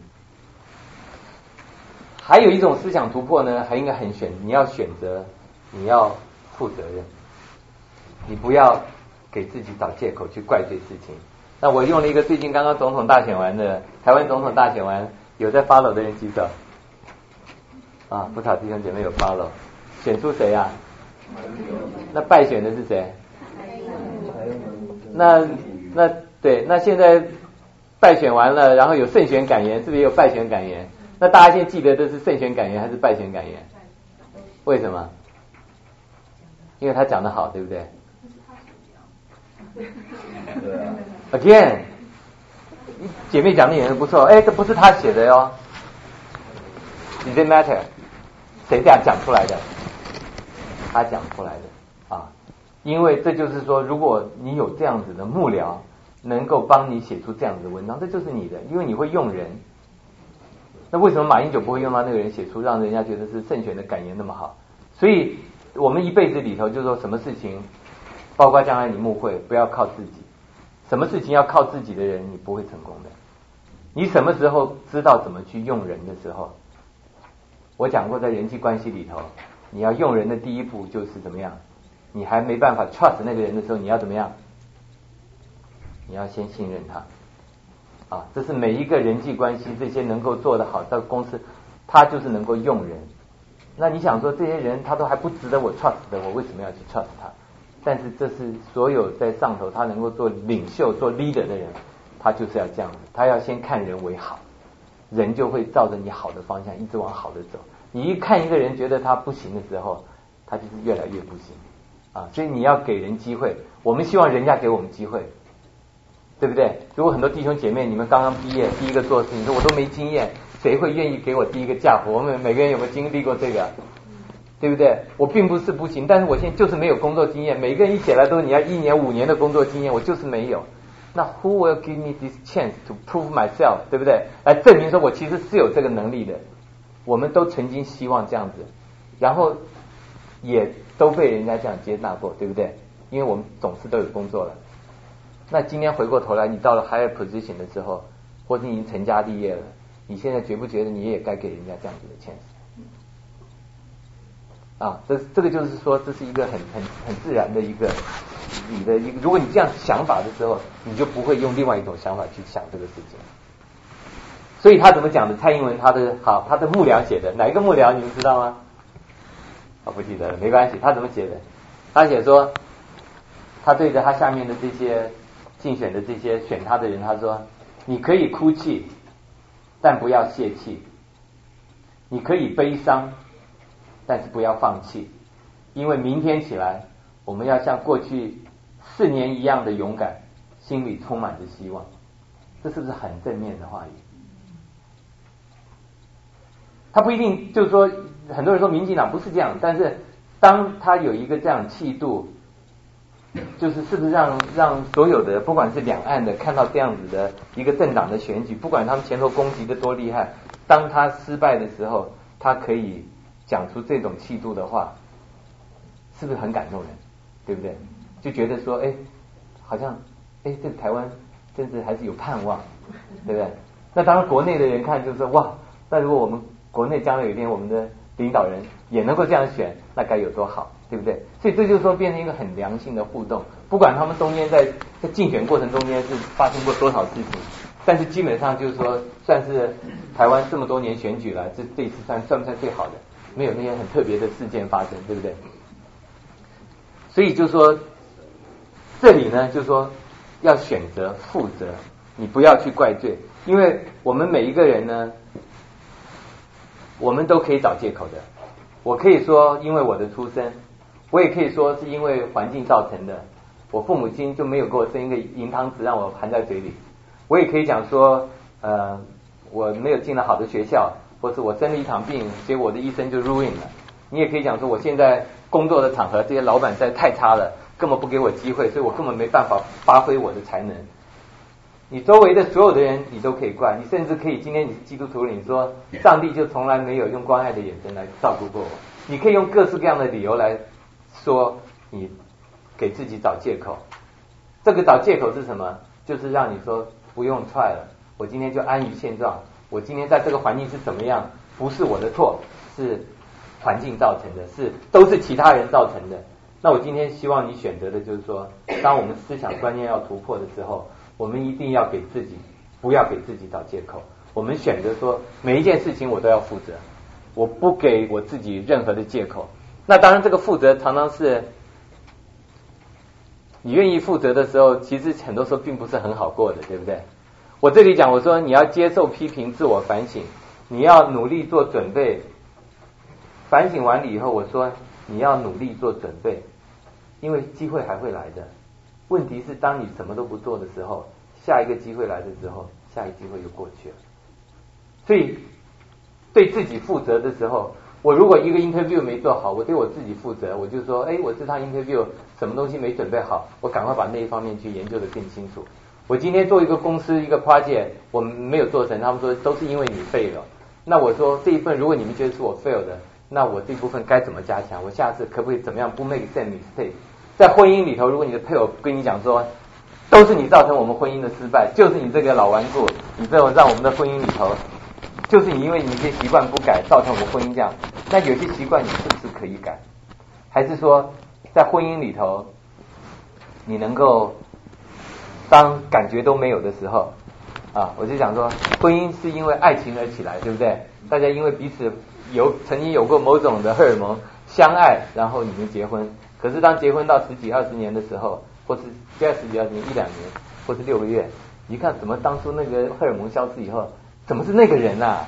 还有一种思想突破呢，还应该你要选择，你要负责任，你不要给自己找借口去怪罪事情。那我用了一个最近刚刚总统大选完的台湾总统大选完，有在 follow 的人举手啊，不少弟兄姐妹有 follow。选出谁啊？那败选的是谁？那对，那现在败选完了，然后有胜选感言，是不是也有败选感言？那大家现在记得的是胜选感言还是败选感言？为什么？因为他讲得好，对不对？Again， 姐妹讲的也很不错，哎，这不是他写的哟。Does it matter？ 谁这样讲出来的？他讲出来的啊，因为这就是说，如果你有这样子的幕僚，能够帮你写出这样子的文章，这就是你的，因为你会用人。那为什么马英九不会用到那个人写出让人家觉得是胜选的感言那么好？所以我们一辈子里头就是说，什么事情，包括将来你牧会，不要靠自己，什么事情要靠自己的人，你不会成功的。你什么时候知道怎么去用人的时候，我讲过，在人际关系里头，你要用人的第一步就是怎么样？你还没办法 trust 那个人的时候，你要怎么样？你要先信任他。啊，这是每一个人际关系这些能够做得好的公司，他就是能够用人。那你想说这些人他都还不值得我 trust 的，我为什么要去 trust 他？但是这是所有在上头他能够做领袖做 leader 的人， 他就是要这样子，他要先看人为好，人就会照着你好的方向一直往好的走。你一看一个人觉得他不行的时候，他就是越来越不行啊。所以你要给人机会，我们希望人家给我们机会，对不对？如果很多弟兄姐妹你们刚刚毕业，第一个做事，你说我都没经验，谁会愿意给我第一个嫁祸？我们每个人有没有经历过这个？对不对？我并不是不行，但是我现在就是没有工作经验。每个人一起来都你要1年5年的工作经验，我就是没有。那 Who will give me this chance to prove myself？ 对不对？来证明说我其实是有这个能力的。我们都曾经希望这样子，然后也都被人家这样接纳过，对不对？因为我们总是都有工作了。那今天回过头来，你到了 higher position 的时候，或者你已经成家立业了，你现在觉不觉得你也该给人家这样子的 chance？啊，这个就是说，这是一个很自然的一个你的一个，如果你这样想法的时候，你就不会用另外一种想法去想这个事情。所以他怎么讲的？蔡英文他的幕僚写的，哪一个幕僚你们知道吗？我不记得了，没关系。他怎么写的？他写说，他对着他下面的这些竞选的这些选他的人，他说：你可以哭泣，但不要泄气；你可以悲伤，但是不要放弃，因为明天起来，我们要像过去4年一样的勇敢，心里充满着希望。这是不是很正面的话语？他不一定就是说，很多人说民进党不是这样，但是当他有一个这样气度，就是是不是让所有的不管是两岸的看到这样子的一个政党的选举，不管他们前头攻击的多厉害，当他失败的时候，他可以讲出这种气度的话，是不是很感动人？对不对？就觉得说，好像这个台湾甚至还是有盼望，对不对？那当然国内的人看就是说，哇，那如果我们国内将来有一天我们的领导人也能够这样选，那该有多好，对不对？所以这就是说变成一个很良性的互动，不管他们中间在竞选过程中间是发生过多少事情，但是基本上就是说算是台湾这么多年选举了，这一次算不算最好的？没有那些很特别的事件发生，对不对？所以就是说这里呢，就是说要选择负责，你不要去怪罪，因为我们每一个人呢，我们都可以找借口的。我可以说因为我的出身，我也可以说是因为环境造成的，我父母亲就没有给我生一个银汤匙让我含在嘴里。我也可以讲说我没有进了好的学校，或是我生了一场病，结果我的一生就 ruin 了。你也可以讲说我现在工作的场合，这些老板实在太差了，根本不给我机会，所以我根本没办法发挥我的才能。你周围的所有的人你都可以怪，你甚至可以今天你是基督徒了，你说上帝就从来没有用关爱的眼神来照顾过我，你可以用各式各样的理由来说你给自己找借口。这个找借口是什么？就是让你说不用 try 了，我今天就安于现状，我今天在这个环境是怎么样，不是我的错，是环境造成的，都是其他人造成的。那我今天希望你选择的就是说，当我们思想观念要突破的时候，我们一定要给自己，不要给自己找借口。我们选择说每一件事情我都要负责，我不给我自己任何的借口。那当然这个负责常常是你愿意负责的时候，其实很多时候并不是很好过的，对不对？我这里讲，我说你要接受批评，自我反省，你要努力做准备。反省完了以后，我说你要努力做准备，因为机会还会来的。问题是当你什么都不做的时候，下一个机会来的时候，下一个机会又过去了。所以对自己负责的时候，我如果一个 interview 没做好，我对我自己负责，我就说我这趟 interview 什么东西没准备好，我赶快把那一方面去研究得更清楚。我今天做一个公司一个 project 我们没有做成，他们说都是因为你 fail 了。那我说这一份如果你们觉得是我 fail 的，那我这部分该怎么加强？我下次可不可以怎么样不 make same mistake？ 在婚姻里头，如果你的配偶跟你讲说都是你造成我们婚姻的失败，就是你这个老顽固，你这种让我们的婚姻里头就是你因为你一些习惯不改造成我们婚姻这样，那有些习惯你是不是可以改？还是说在婚姻里头你能够当感觉都没有的时候我就讲说婚姻是因为爱情而起来，对不对？大家因为彼此曾经有过某种的荷尔蒙相爱，然后你们结婚。可是当结婚到10几20年的时候，或是10几20年1-2年或是6个月， 一看怎么当初那个荷尔蒙消失以后，怎么是那个人啊？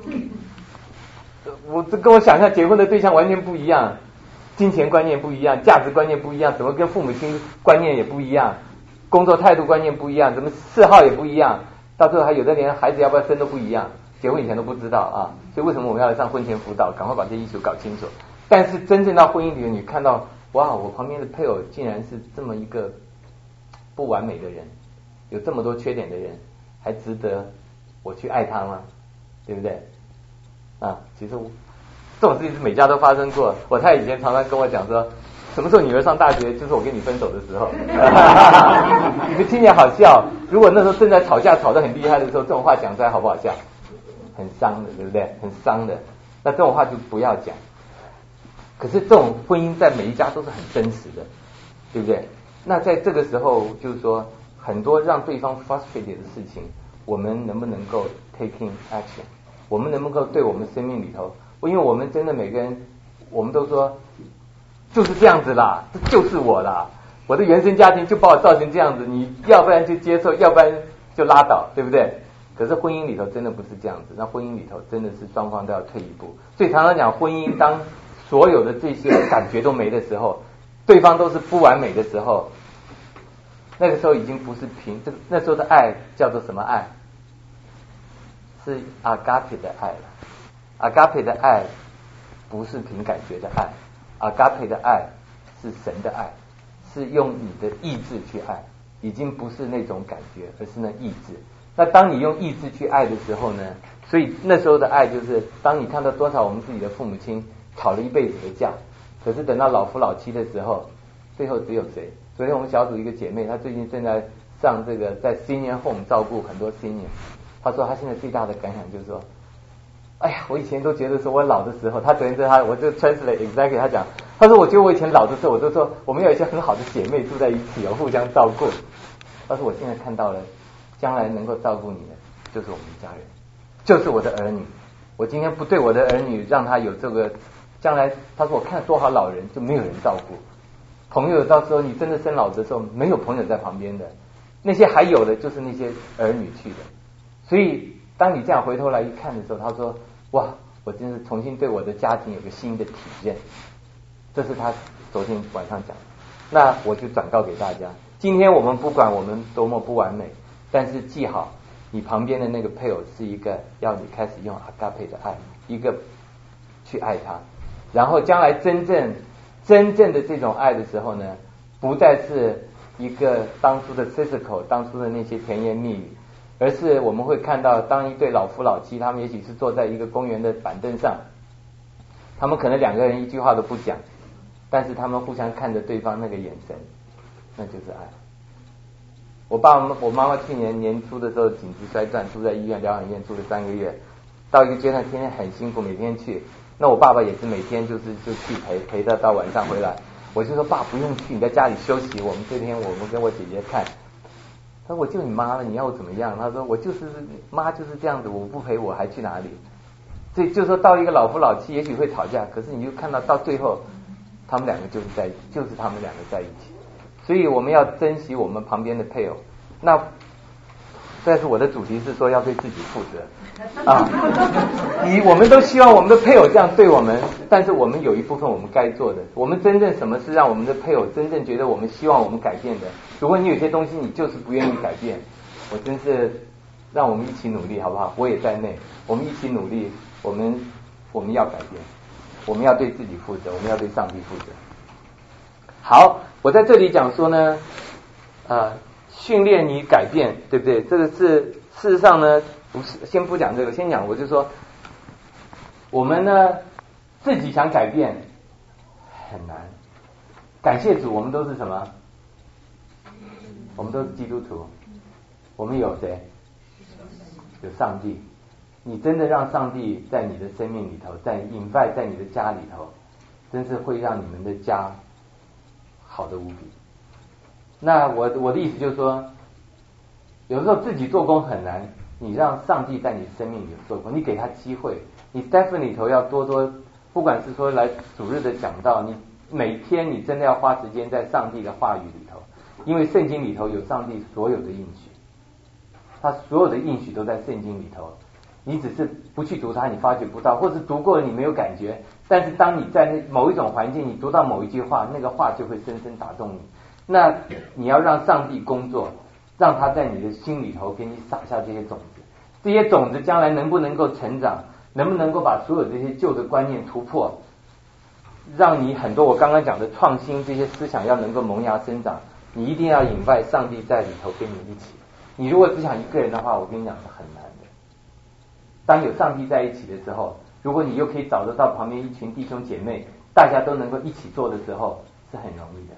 我这跟我想象结婚的对象完全不一样，金钱观念不一样，价值观念不一样，怎么跟父母亲观念也不一样，工作态度观念不一样，怎么嗜好也不一样，到最后还有的连孩子要不要生都不一样，结婚以前都不知道啊。所以为什么我们要来上婚前辅导，赶快把这issue搞清楚。但是真正到婚姻里面，你看到哇，我旁边的配偶竟然是这么一个不完美的人，有这么多缺点的人，还值得我去爱他吗？对不对？啊，其实这种事情是每家都发生过。我太太以前常常跟我讲说，什么时候女儿上大学，就是我跟你分手的时候。你们听起来好笑，如果那时候正在吵架吵得很厉害的时候，这种话讲出来好不好笑？很伤的，对不对？很伤的。那这种话就不要讲。可是这种婚姻在每一家都是很真实的，对不对？那在这个时候，就是说很多让对方 frustrated 的事情，我们能不能够 taking action？ 我们能不能够对我们生命里头，因为我们真的每个人，我们都说就是这样子啦，这就是我啦，我的原生家庭就把我造成这样子，你要不然就接受，要不然就拉倒，对不对？可是婚姻里头真的不是这样子，那婚姻里头真的是双方都要退一步。所以常常讲婚姻，当所有的这些感觉都没的时候，对方都是不完美的时候，那个时候已经不是那时候的爱叫做什么爱？是阿嘎培的爱了。阿嘎培的爱不是凭感觉的爱，阿嘎培的爱是神的爱，是用你的意志去爱，已经不是那种感觉，而是那意志。那当你用意志去爱的时候呢，所以那时候的爱就是当你看到多少我们自己的父母亲吵了一辈子的架，可是等到老夫老妻的时候，最后只有谁？昨天我们小组一个姐妹，她最近正在上这个在 senior home 照顾很多 senior， 她说她现在最大的感想就是说，哎呀，我以前都觉得说我老的时候，她昨天我就 translate exactly 她讲，她说我觉得我以前老的时候，我都说我们有一些很好的姐妹住在一起，互相照顾。她说我现在看到了，将来能够照顾你的就是我们的家人，就是我的儿女。我今天不对我的儿女让他有这个，将来他说我看多少老人就没有人照顾，朋友到时候你真的生老的时候没有朋友在旁边的，那些还有的就是那些儿女去的。所以当你这样回头来一看的时候，他说哇，我真是重新对我的家庭有个新的体验。这是他昨天晚上讲的。那我就转告给大家，今天我们不管我们多么不完美，但是记好你旁边的那个配偶是一个要你开始用阿嘎培的爱，一个去爱他，然后将来真正的这种爱的时候呢，不再是一个当初的 physical 当初的那些甜言蜜语，而是我们会看到当一对老夫老妻，他们也许是坐在一个公园的板凳上，他们可能两个人一句话都不讲，但是他们互相看着对方那个眼神，那就是爱。我妈妈去年年初的时候颈椎摔断，住在医院疗养院住了3个月，到一个阶段天天很辛苦，每天去。那我爸爸也是每天就去陪他到晚上回来。我就说爸不用去，你在家里休息。我们这天我们跟我姐姐看，他说我救你妈了，你要我怎么样？他说我就是妈就是这样子，我不陪我还去哪里？所以就说到一个老夫老妻，也许会吵架，可是你就看到最后，他们两个就是他们两个在一起。所以我们要珍惜我们旁边的配偶。那但是我的主题是说要对自己负责啊！我们都希望我们的配偶这样对我们，但是我们有一部分我们该做的，我们真正什么是让我们的配偶真正觉得我们希望我们改变的？如果你有些东西你就是不愿意改变，我真是让我们一起努力好不好？我也在内，我们一起努力，我们要改变，我们要对自己负责，我们要对上帝负责。好，我在这里讲说呢，训练你改变，对不对？这个是事实上呢，不是先不讲这个，先讲我就说，我们呢自己想改变很难。感谢主，我们都是什么？我们都是基督徒，我们有谁？有上帝。你真的让上帝在你的生命里头，在invite在你的家里头，真是会让你们的家好的无比。那我的意思就是说，有时候自己做工很难，你让上帝在你生命里做工，你给他机会，你 Stephen 里头要多多，不管是说来主日的讲道，你每天你真的要花时间在上帝的话语里头，因为圣经里头有上帝所有的应许， 他所有的应许都在圣经里头，你只是不去读它，你发觉不到，或是读过了你没有感觉。但是当你在某一种环境，你读到某一句话，那个话就会深深打动你。那你要让上帝工作，让他在你的心里头给你撒下这些种子，这些种子将来能不能够成长，能不能够把所有这些旧的观念突破，让你很多我刚刚讲的创新这些思想要能够萌芽生长，你一定要引外上帝在里头跟你一起。你如果只想一个人的话，我跟你讲是很难的。当有上帝在一起的时候，如果你又可以找得到旁边一群弟兄姐妹，大家都能够一起做的时候，是很容易的。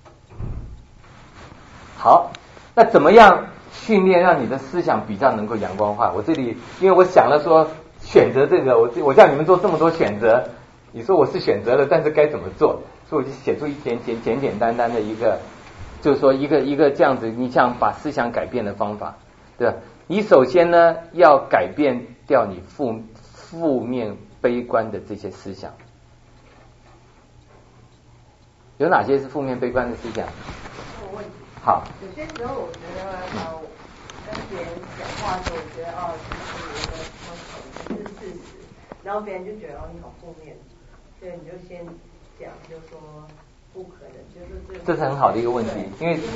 好，那怎么样训练让你的思想比较能够阳光化？我这里因为我想了说选择这个，我叫你们做这么多选择，你说我是选择了，但是该怎么做？所以我就写出一点简单的一个，就是说一个这样子，你想把思想改变的方法，对吧？你首先呢要改变掉你负面悲观的这些思想。有哪些是负面悲观的思想？ 我问题。 好。 有些时候我觉得跟别人讲话的时候，我觉得其实有的是事实，然后别人就觉得你好负面，所以你就先讲，就说不可能，就是这是很好的一个问题，因为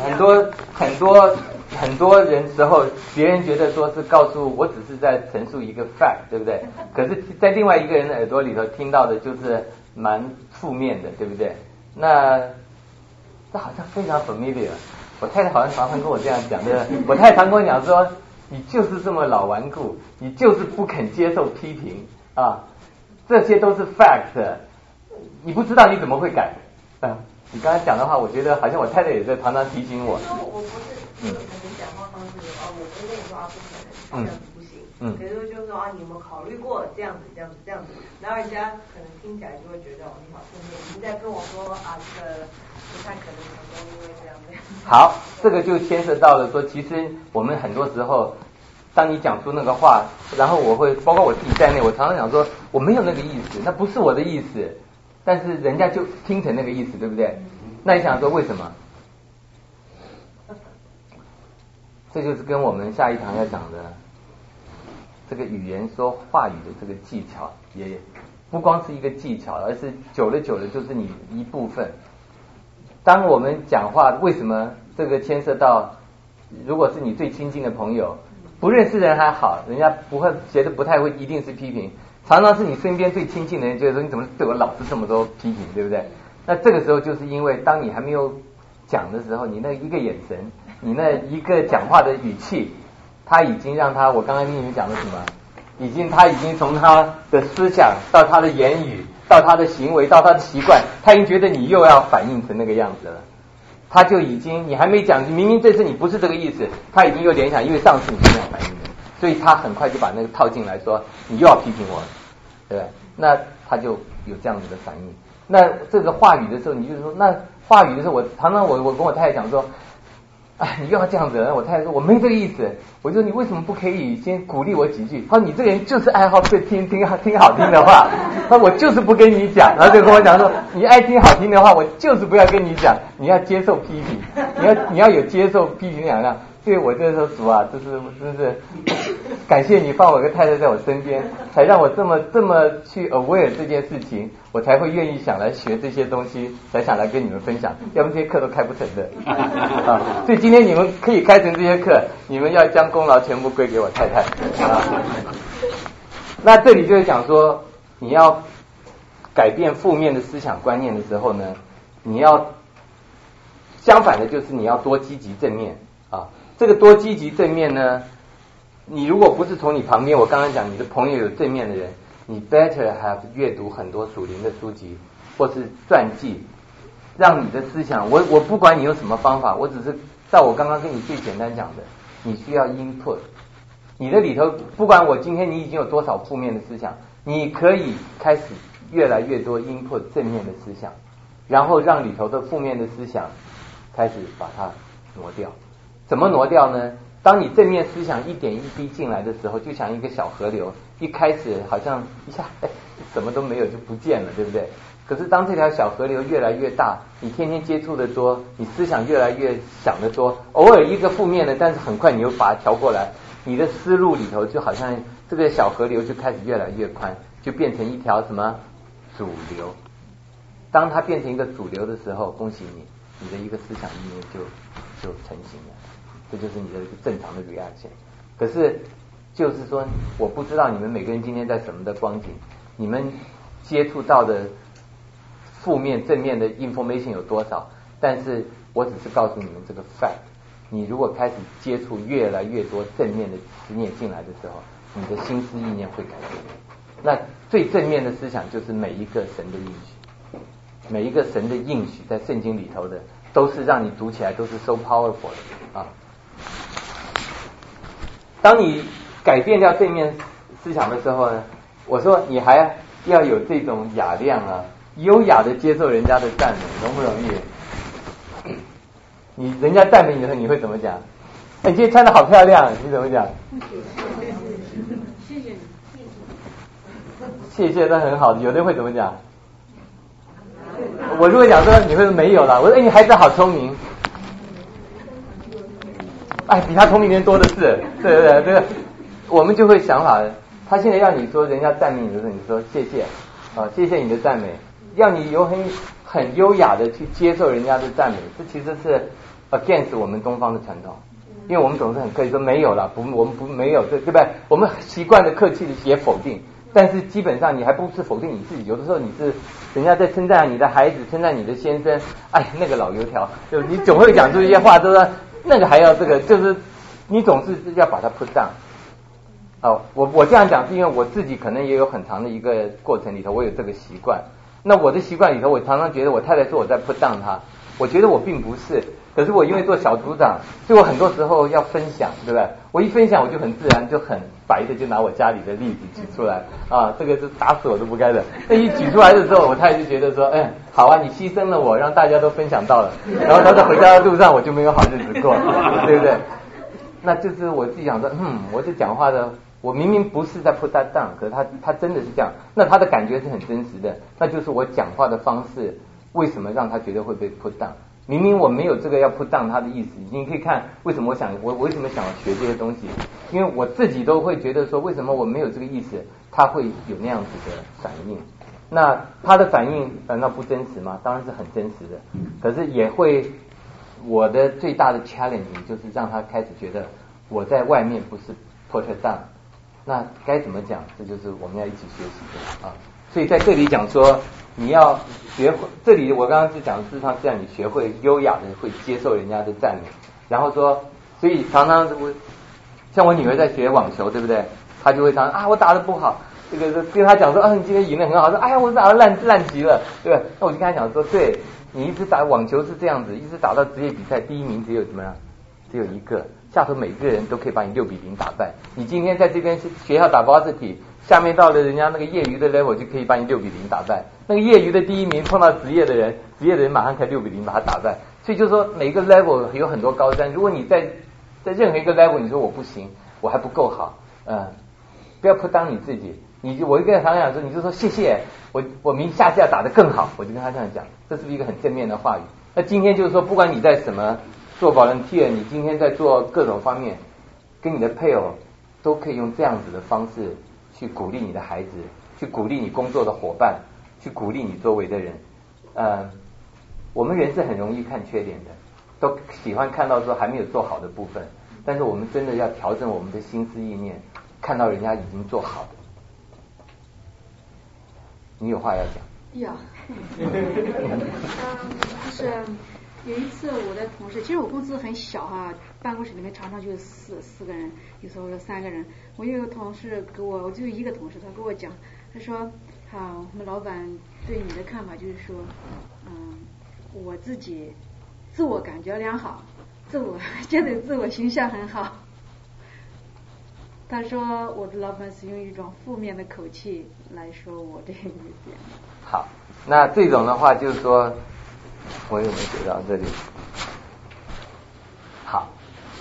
很多人时候，别人觉得说是告诉我只是在陈述一个 fact， 对不对？可是，在另外一个人的耳朵里头听到的就是蛮负面的，对不对？那这好像非常 familiar。我太太好像常常跟我这样讲的，我太太常跟我讲说，你就是这么老顽固，你就是不肯接受批评啊，这些都是 fact， 你不知道你怎么会改。你刚才讲的话，我觉得好像我太太也在常常提醒我。 我不是，可能讲话方式我不是跟你说不可能，这样子不行。可是就是说你有没有考虑过这样子，然后人家可能听起来就会觉得你好负面，你在跟我说这个不太可能成功，因为这样。 好，这个就牵涉到了说，其实我们很多时候，当你讲出那个话，然后我会包括我自己在内，我常常讲说我没有那个意思，那不是我的意思。但是人家就听成那个意思，对不对？那你想说为什么？这就是跟我们下一堂要讲的这个语言说话语的这个技巧，也不光是一个技巧，而是久了就是你一部分。当我们讲话，为什么这个牵涉到，如果是你最亲近的朋友，不认识的人还好，人家不会觉得不太会一定是批评。常常是你身边最亲近的人觉得说你怎么对我老是这么多批评，对不对？那这个时候就是因为当你还没有讲的时候，你那一个眼神，你那一个讲话的语气，他已经让他，我刚刚跟你们讲的什么，他已经从他的思想到他的言语到他的行为到他的习惯，他已经觉得你又要反应成那个样子了。他就已经你还没讲，明明这次你不是这个意思，他已经有联想，因为上次你是那样反应的。所以他很快就把那个套进来说你又要批评我，对不对？那他就有这样子的反应。那这个话语的时候，你就是说，那话语的时候，我常常我跟我太太讲说，你又要这样子。我太太说我没这个意思。我就说你为什么不可以先鼓励我几句？他说你这个人就是爱好听好听的话。他说我就是不跟你讲，然后就跟我讲说你爱听好听的话，我就是不要跟你讲，你要接受批评，你要有接受批评两样。所以我就说主啊，真是感谢你放我个太太在我身边，才让我这么去 aware 这件事情，我才会愿意想来学这些东西，才想来跟你们分享，要不这些课都开不成的所以今天你们可以开成这些课，你们要将功劳全部归给我太太那这里就是讲说，你要改变负面的思想观念的时候呢，你要相反的就是你要多积极正面这个多积极正面呢，你如果不是从你旁边，我刚刚讲你的朋友有正面的人，你 better have 阅读很多属灵的书籍或是传记，让你的思想，我不管你用什么方法，我只是照我刚刚跟你最简单讲的，你需要 input， 你的里头不管我今天你已经有多少负面的思想，你可以开始越来越多 input 正面的思想，然后让里头的负面的思想开始把它挪掉。怎么挪掉呢？ 当你正面思想一点一滴进来的时候，就像一个小河流，一开始好像一下什么都没有就不见了，对不对？可是当这条小河流越来越大，你天天接触的多，你思想越来越想的多，偶尔一个负面的，但是很快你又把它调过来，你的思路里头就好像这个小河流就开始越来越宽，就变成一条什么主流。当它变成一个主流的时候，恭喜你，你的一个思想意念就成型了，这就是你的一个正常的 reaction。可是就是说，我不知道你们每个人今天在什么的光景，你们接触到的负面正面的 information 有多少，但是我只是告诉你们这个 fact。你如果开始接触越来越多正面的思念进来的时候，你的心思意念会改变。那最正面的思想就是每一个神的应许，每一个神的应许在圣经里头的都是让你读起来都是 so powerful 的啊。当你改变掉正面思想的时候呢，我说你还要有这种雅量啊，优雅的接受人家的赞美，容不容易？你人家赞美你的时候，你会怎么讲？你今天穿得好漂亮，你怎么讲？ 谢谢你， 谢谢，那很好。有的人会怎么讲？我如果讲说，你会说没有了。我说，你孩子好聪明，比他聪明的人多的是。对，这个我们就会想法。他现在要你说人家赞美你的时候，你说谢谢谢谢你的赞美，要你有很优雅的去接受人家的赞美，这其实是 against 我们东方的传统，因为我们总是很客气说没有了，我们不没有，对不对？我们习惯的客气的也否定，但是基本上你还不是否定你自己，有的时候你是人家在称赞你的孩子，称赞你的先生，那个老油条，就你总会讲出一些话，都说那个还要这个，就是你总是要把它 put down。我这样讲是因为我自己可能也有很长的一个过程里头，我有这个习惯。那我的习惯里头，我常常觉得我太太说我在 put down 她，我觉得我并不是。可是我因为做小组长，所以我很多时候要分享，对不对？我一分享，我就很自然就很白的就拿我家里的例子举出来这个是打死我都不该的。那一举出来的时候，我太太就觉得说，好啊，你牺牲了我，让大家都分享到了，然后她在回家的路上，我就没有好日子过，对不对？那就是我自己想说，我这讲话的。我明明不是在 put that down， 可是他真的是这样，那他的感觉是很真实的，那就是我讲话的方式为什么让他觉得会被 put down？ 明明我没有这个要 put down 他的意思，你可以看为什么我为什么想要学这些东西，因为我自己都会觉得说为什么我没有这个意思，他会有那样子的反应。那他的反应难道不真实吗？当然是很真实的，可是也会我的最大的 challenge 就是让他开始觉得我在外面不是 put it down。那该怎么讲？这就是我们要一起学习的所以在这里讲说，你要学会，这里我刚刚是讲，事实上是让你学会优雅的会接受人家的赞美，然后说，所以常常像我女儿在学网球，对不对？她就会常我打得不好，这个跟她讲说你今天赢得很好，说我打得烂极了，对吧？那我就跟她讲说，对，你一直打网球是这样子，一直打到职业比赛第一名只有怎么样？只有一个。下头每个人都可以把你6-0打败。你今天在这边学校打 varsity， 下面到了人家那个业余的 level 就可以把你6-0打败。那个业余的第一名碰到职业的人，职业的人马上可以6-0把他打败。所以就是说每个 level 有很多高山。如果你在任何一个 level 你说我不行，我还不够好，不要 put down 你自己。我一个人常讲说，你就说谢谢，我下次要打得更好，我就跟他这样讲，这是一个很正面的话语。那今天就是说，不管你在什么。做volunteer，你今天在做各种方面，跟你的配偶都可以用这样子的方式去鼓励你的孩子，去鼓励你工作的伙伴，去鼓励你周围的人。我们人是很容易看缺点的，都喜欢看到说还没有做好的部分，但是我们真的要调整我们的心思意念，看到人家已经做好的。你有话要讲？ 有，就是有一次我的同事，其实我公司很小办公室里面常常就四个人，有时候有3个人。我有一个同事我就一个同事，他跟我讲，他说我们老板对你的看法就是说，我自己自我感觉良好，觉得自我形象很好。他说我的老板是用一种负面的口气来说我这个意见。 好，那这种的话就是说，我有没有写到这里？好，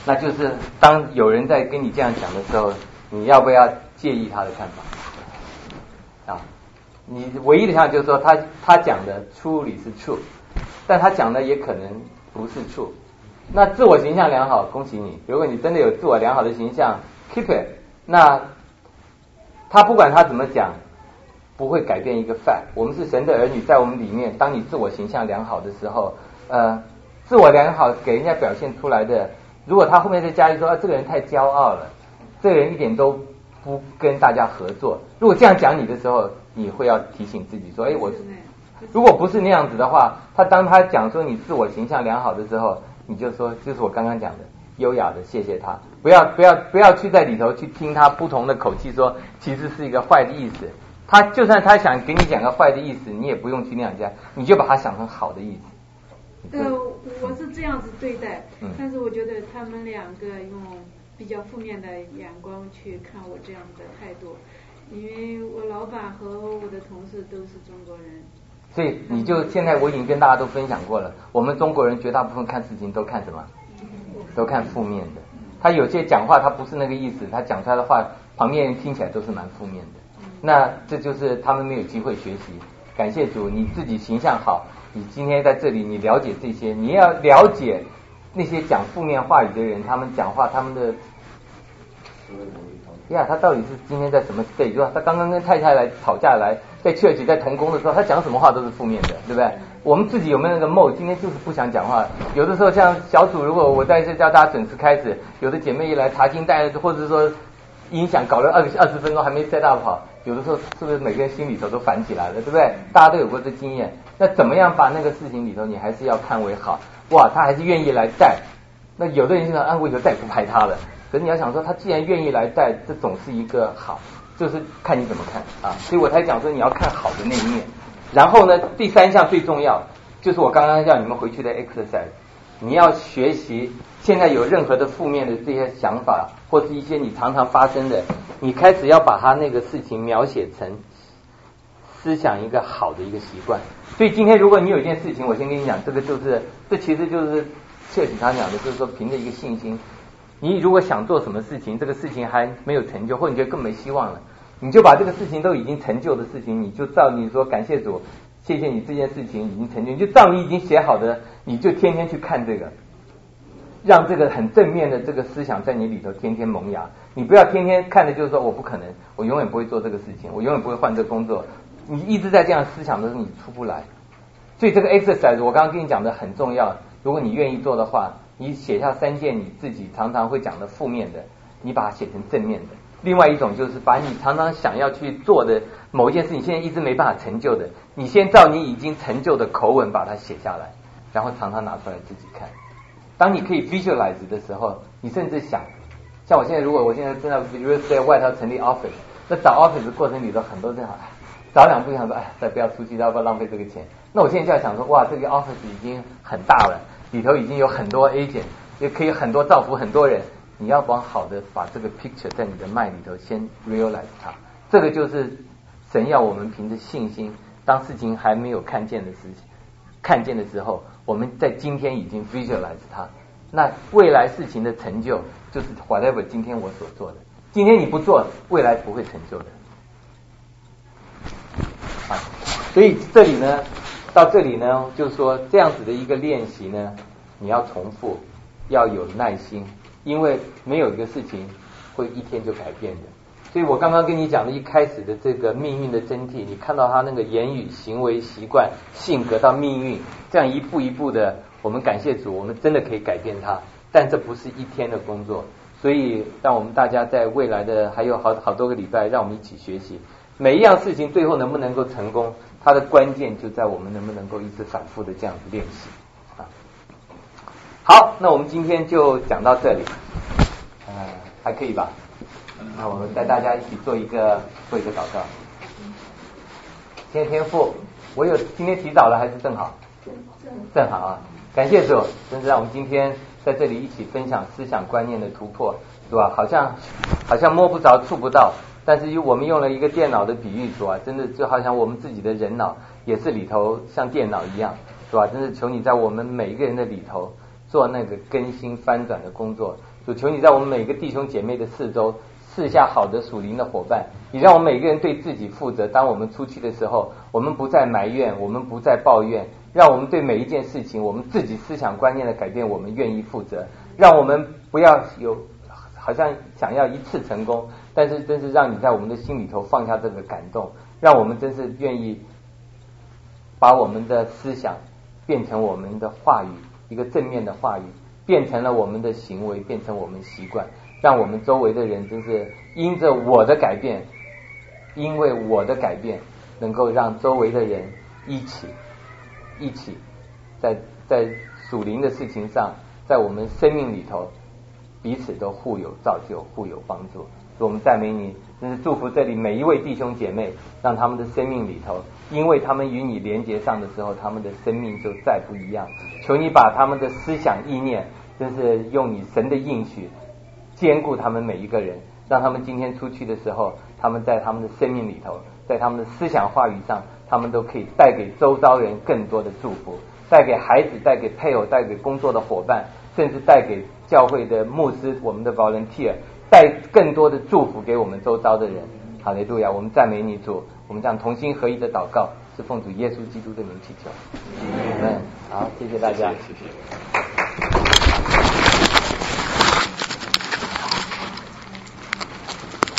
那就是当有人在跟你这样讲的时候，你要不要介意他的看法？啊，你唯一的想法就是说他讲的 truly 是 true， 但他讲的也可能不是 true。那自我形象良好，恭喜你，如果你真的有自我良好的形象 keep it， 那他不管他怎么讲不会改变一个 fact， 我们是神的儿女，在我们里面，当你自我形象良好的时候，自我良好给人家表现出来的，如果他后面在家里说这个人太骄傲了，这个人一点都不跟大家合作，如果这样讲你的时候，你会要提醒自己说，我如果不是那样子的话，当他讲说你自我形象良好的时候，你就说就是我刚刚讲的优雅的谢谢他，不要去在里头去听他不同的口气说其实是一个坏的意思，他就算他想给你讲个坏的意思，你也不用去那样讲，你就把他想成好的意思。 我是这样子对待，但是我觉得他们两个用比较负面的眼光去看我这样的态度，因为我老板和我的同事都是中国人。 所以你就现在我已经跟大家都分享过了，我们中国人绝大部分看事情都看什么？都看负面的。他有些讲话他不是那个意思，他讲出来的话旁边人听起来都是蛮负面的。那这就是他们没有机会学习。感谢主，你自己形象好，你今天在这里你了解这些，你要了解那些讲负面话语的人，他们讲话他们的他到底是今天在什么 stage？ 他刚刚跟太太来吵架来，在 church 在同工的时候，他讲什么话都是负面的，对不对？我们自己有没有那个 mode？ 今天就是不想讲话。有的时候像小组，如果我在这叫大家准时开始，有的姐妹一来查经带，或者是说音响搞了20分钟还没 set up 好，有的时候是不是每个人心里头都烦起来了，对不对？大家都有过这经验。那怎么样把那个事情里头你还是要看为好？哇，他还是愿意来带。那有的人就想，我以后再也不拍他了。可是你要想说，他既然愿意来带，这总是一个好，就是看你怎么看啊。所以我才讲说你要看好的那一面。然后呢，第3项最重要，就是我刚刚叫你们回去的 exercise， 你要学习现在有任何的负面的这些想法，或是一些你常常发生的，你开始要把它那个事情描写成思想一个好的一个习惯。所以今天如果你有一件事情，我先跟你讲，这其实就是切许他讲的，就是说凭着一个信心，你如果想做什么事情，这个事情还没有成就，或者你觉得更没希望了，你就把这个事情都已经成就的事情，你就照你说感谢主，谢谢你这件事情已经成就，你就照你已经写好的，你就天天去看这个，让这个很正面的这个思想在你里头天天萌芽。你不要天天看的就是说我不可能，我永远不会做这个事情，我永远不会换这个工作，你一直在这样思想的时候你出不来。所以这个 exercise 我刚刚跟你讲的很重要，如果你愿意做的话，你写下3件你自己常常会讲的负面的，你把它写成正面的。另外一种就是把你常常想要去做的某一件事情，现在一直没办法成就的，你先照你已经成就的口吻把它写下来，然后常常拿出来自己看。当你可以 visualize 的时候，你甚至想，像我现在如果我现在正在外头成立 office， 那找 office 的过程里头很多这样，找2步想说再不要出去，要不要浪费这个钱。那我现在就要想说，哇，这个 office 已经很大了，里头已经有很多 agent， 也可以很多造福很多人，你要往好的把这个 picture 在你的mind里头先 realize 它。这个就是神要我们凭着信心，当事情还没有看见的时候，我们在今天已经 visualize 它，那未来事情的成就就是 whatever 今天我所做的，今天你不做，未来不会成就的。所以这里呢，到这里呢，就是说这样子的一个练习呢，你要重复，要有耐心，因为没有一个事情会一天就改变的。所以我刚刚跟你讲的一开始的这个命运的真谛，你看到他那个言语、行为、习惯、性格到命运，这样一步一步的，我们感谢主，我们真的可以改变它，但这不是一天的工作。所以让我们大家在未来的还有好多个礼拜，让我们一起学习，每一样事情最后能不能够成功，它的关键就在我们能不能够一直反复的这样子练习啊。好，那我们今天就讲到这里，还可以吧？那我们带大家一起做一个祷告。天父，我有今天提早了还是正好？正好啊！感谢主，真是让我们今天在这里一起分享思想观念的突破，是吧？好像摸不着触不到，但是我们用了一个电脑的比喻，主啊，真的就好像我们自己的人脑也是里头像电脑一样，是吧？真是求你在我们每一个人的里头做那个更新翻转的工作， 主求你在我们每个弟兄姐妹的四周赐下好的属灵的伙伴，你让我们每个人对自己负责。当我们出去的时候，我们不再埋怨，我们不再抱怨，让我们对每一件事情我们自己思想观念的改变，我们愿意负责。让我们不要有好像想要一次成功，但是真是让你在我们的心里头放下这个感动，让我们真是愿意把我们的思想变成我们的话语，一个正面的话语，变成了我们的行为，变成我们习惯，让我们周围的人真是因着我的改变，因为我的改变，能够让周围的人一起在属灵的事情上，在我们生命里头彼此都互有造就，互有帮助。我们赞美你，真是祝福这里每一位弟兄姐妹，让他们的生命里头，因为他们与你连结上的时候，他们的生命就再不一样。求你把他们的思想意念，真是用你神的应许兼顾他们每一个人，让他们今天出去的时候，他们在他们的生命里头，在他们的思想话语上，他们都可以带给周遭人更多的祝福，带给孩子，带给配偶，带给工作的伙伴，甚至带给教会的牧师，我们的 volunteer， 带更多的祝福给我们周遭的人。哈利路亚！我们赞美你主，我们这样同心合一的祷告，是奉主耶稣基督的名祈求。好，谢谢大家。 谢谢。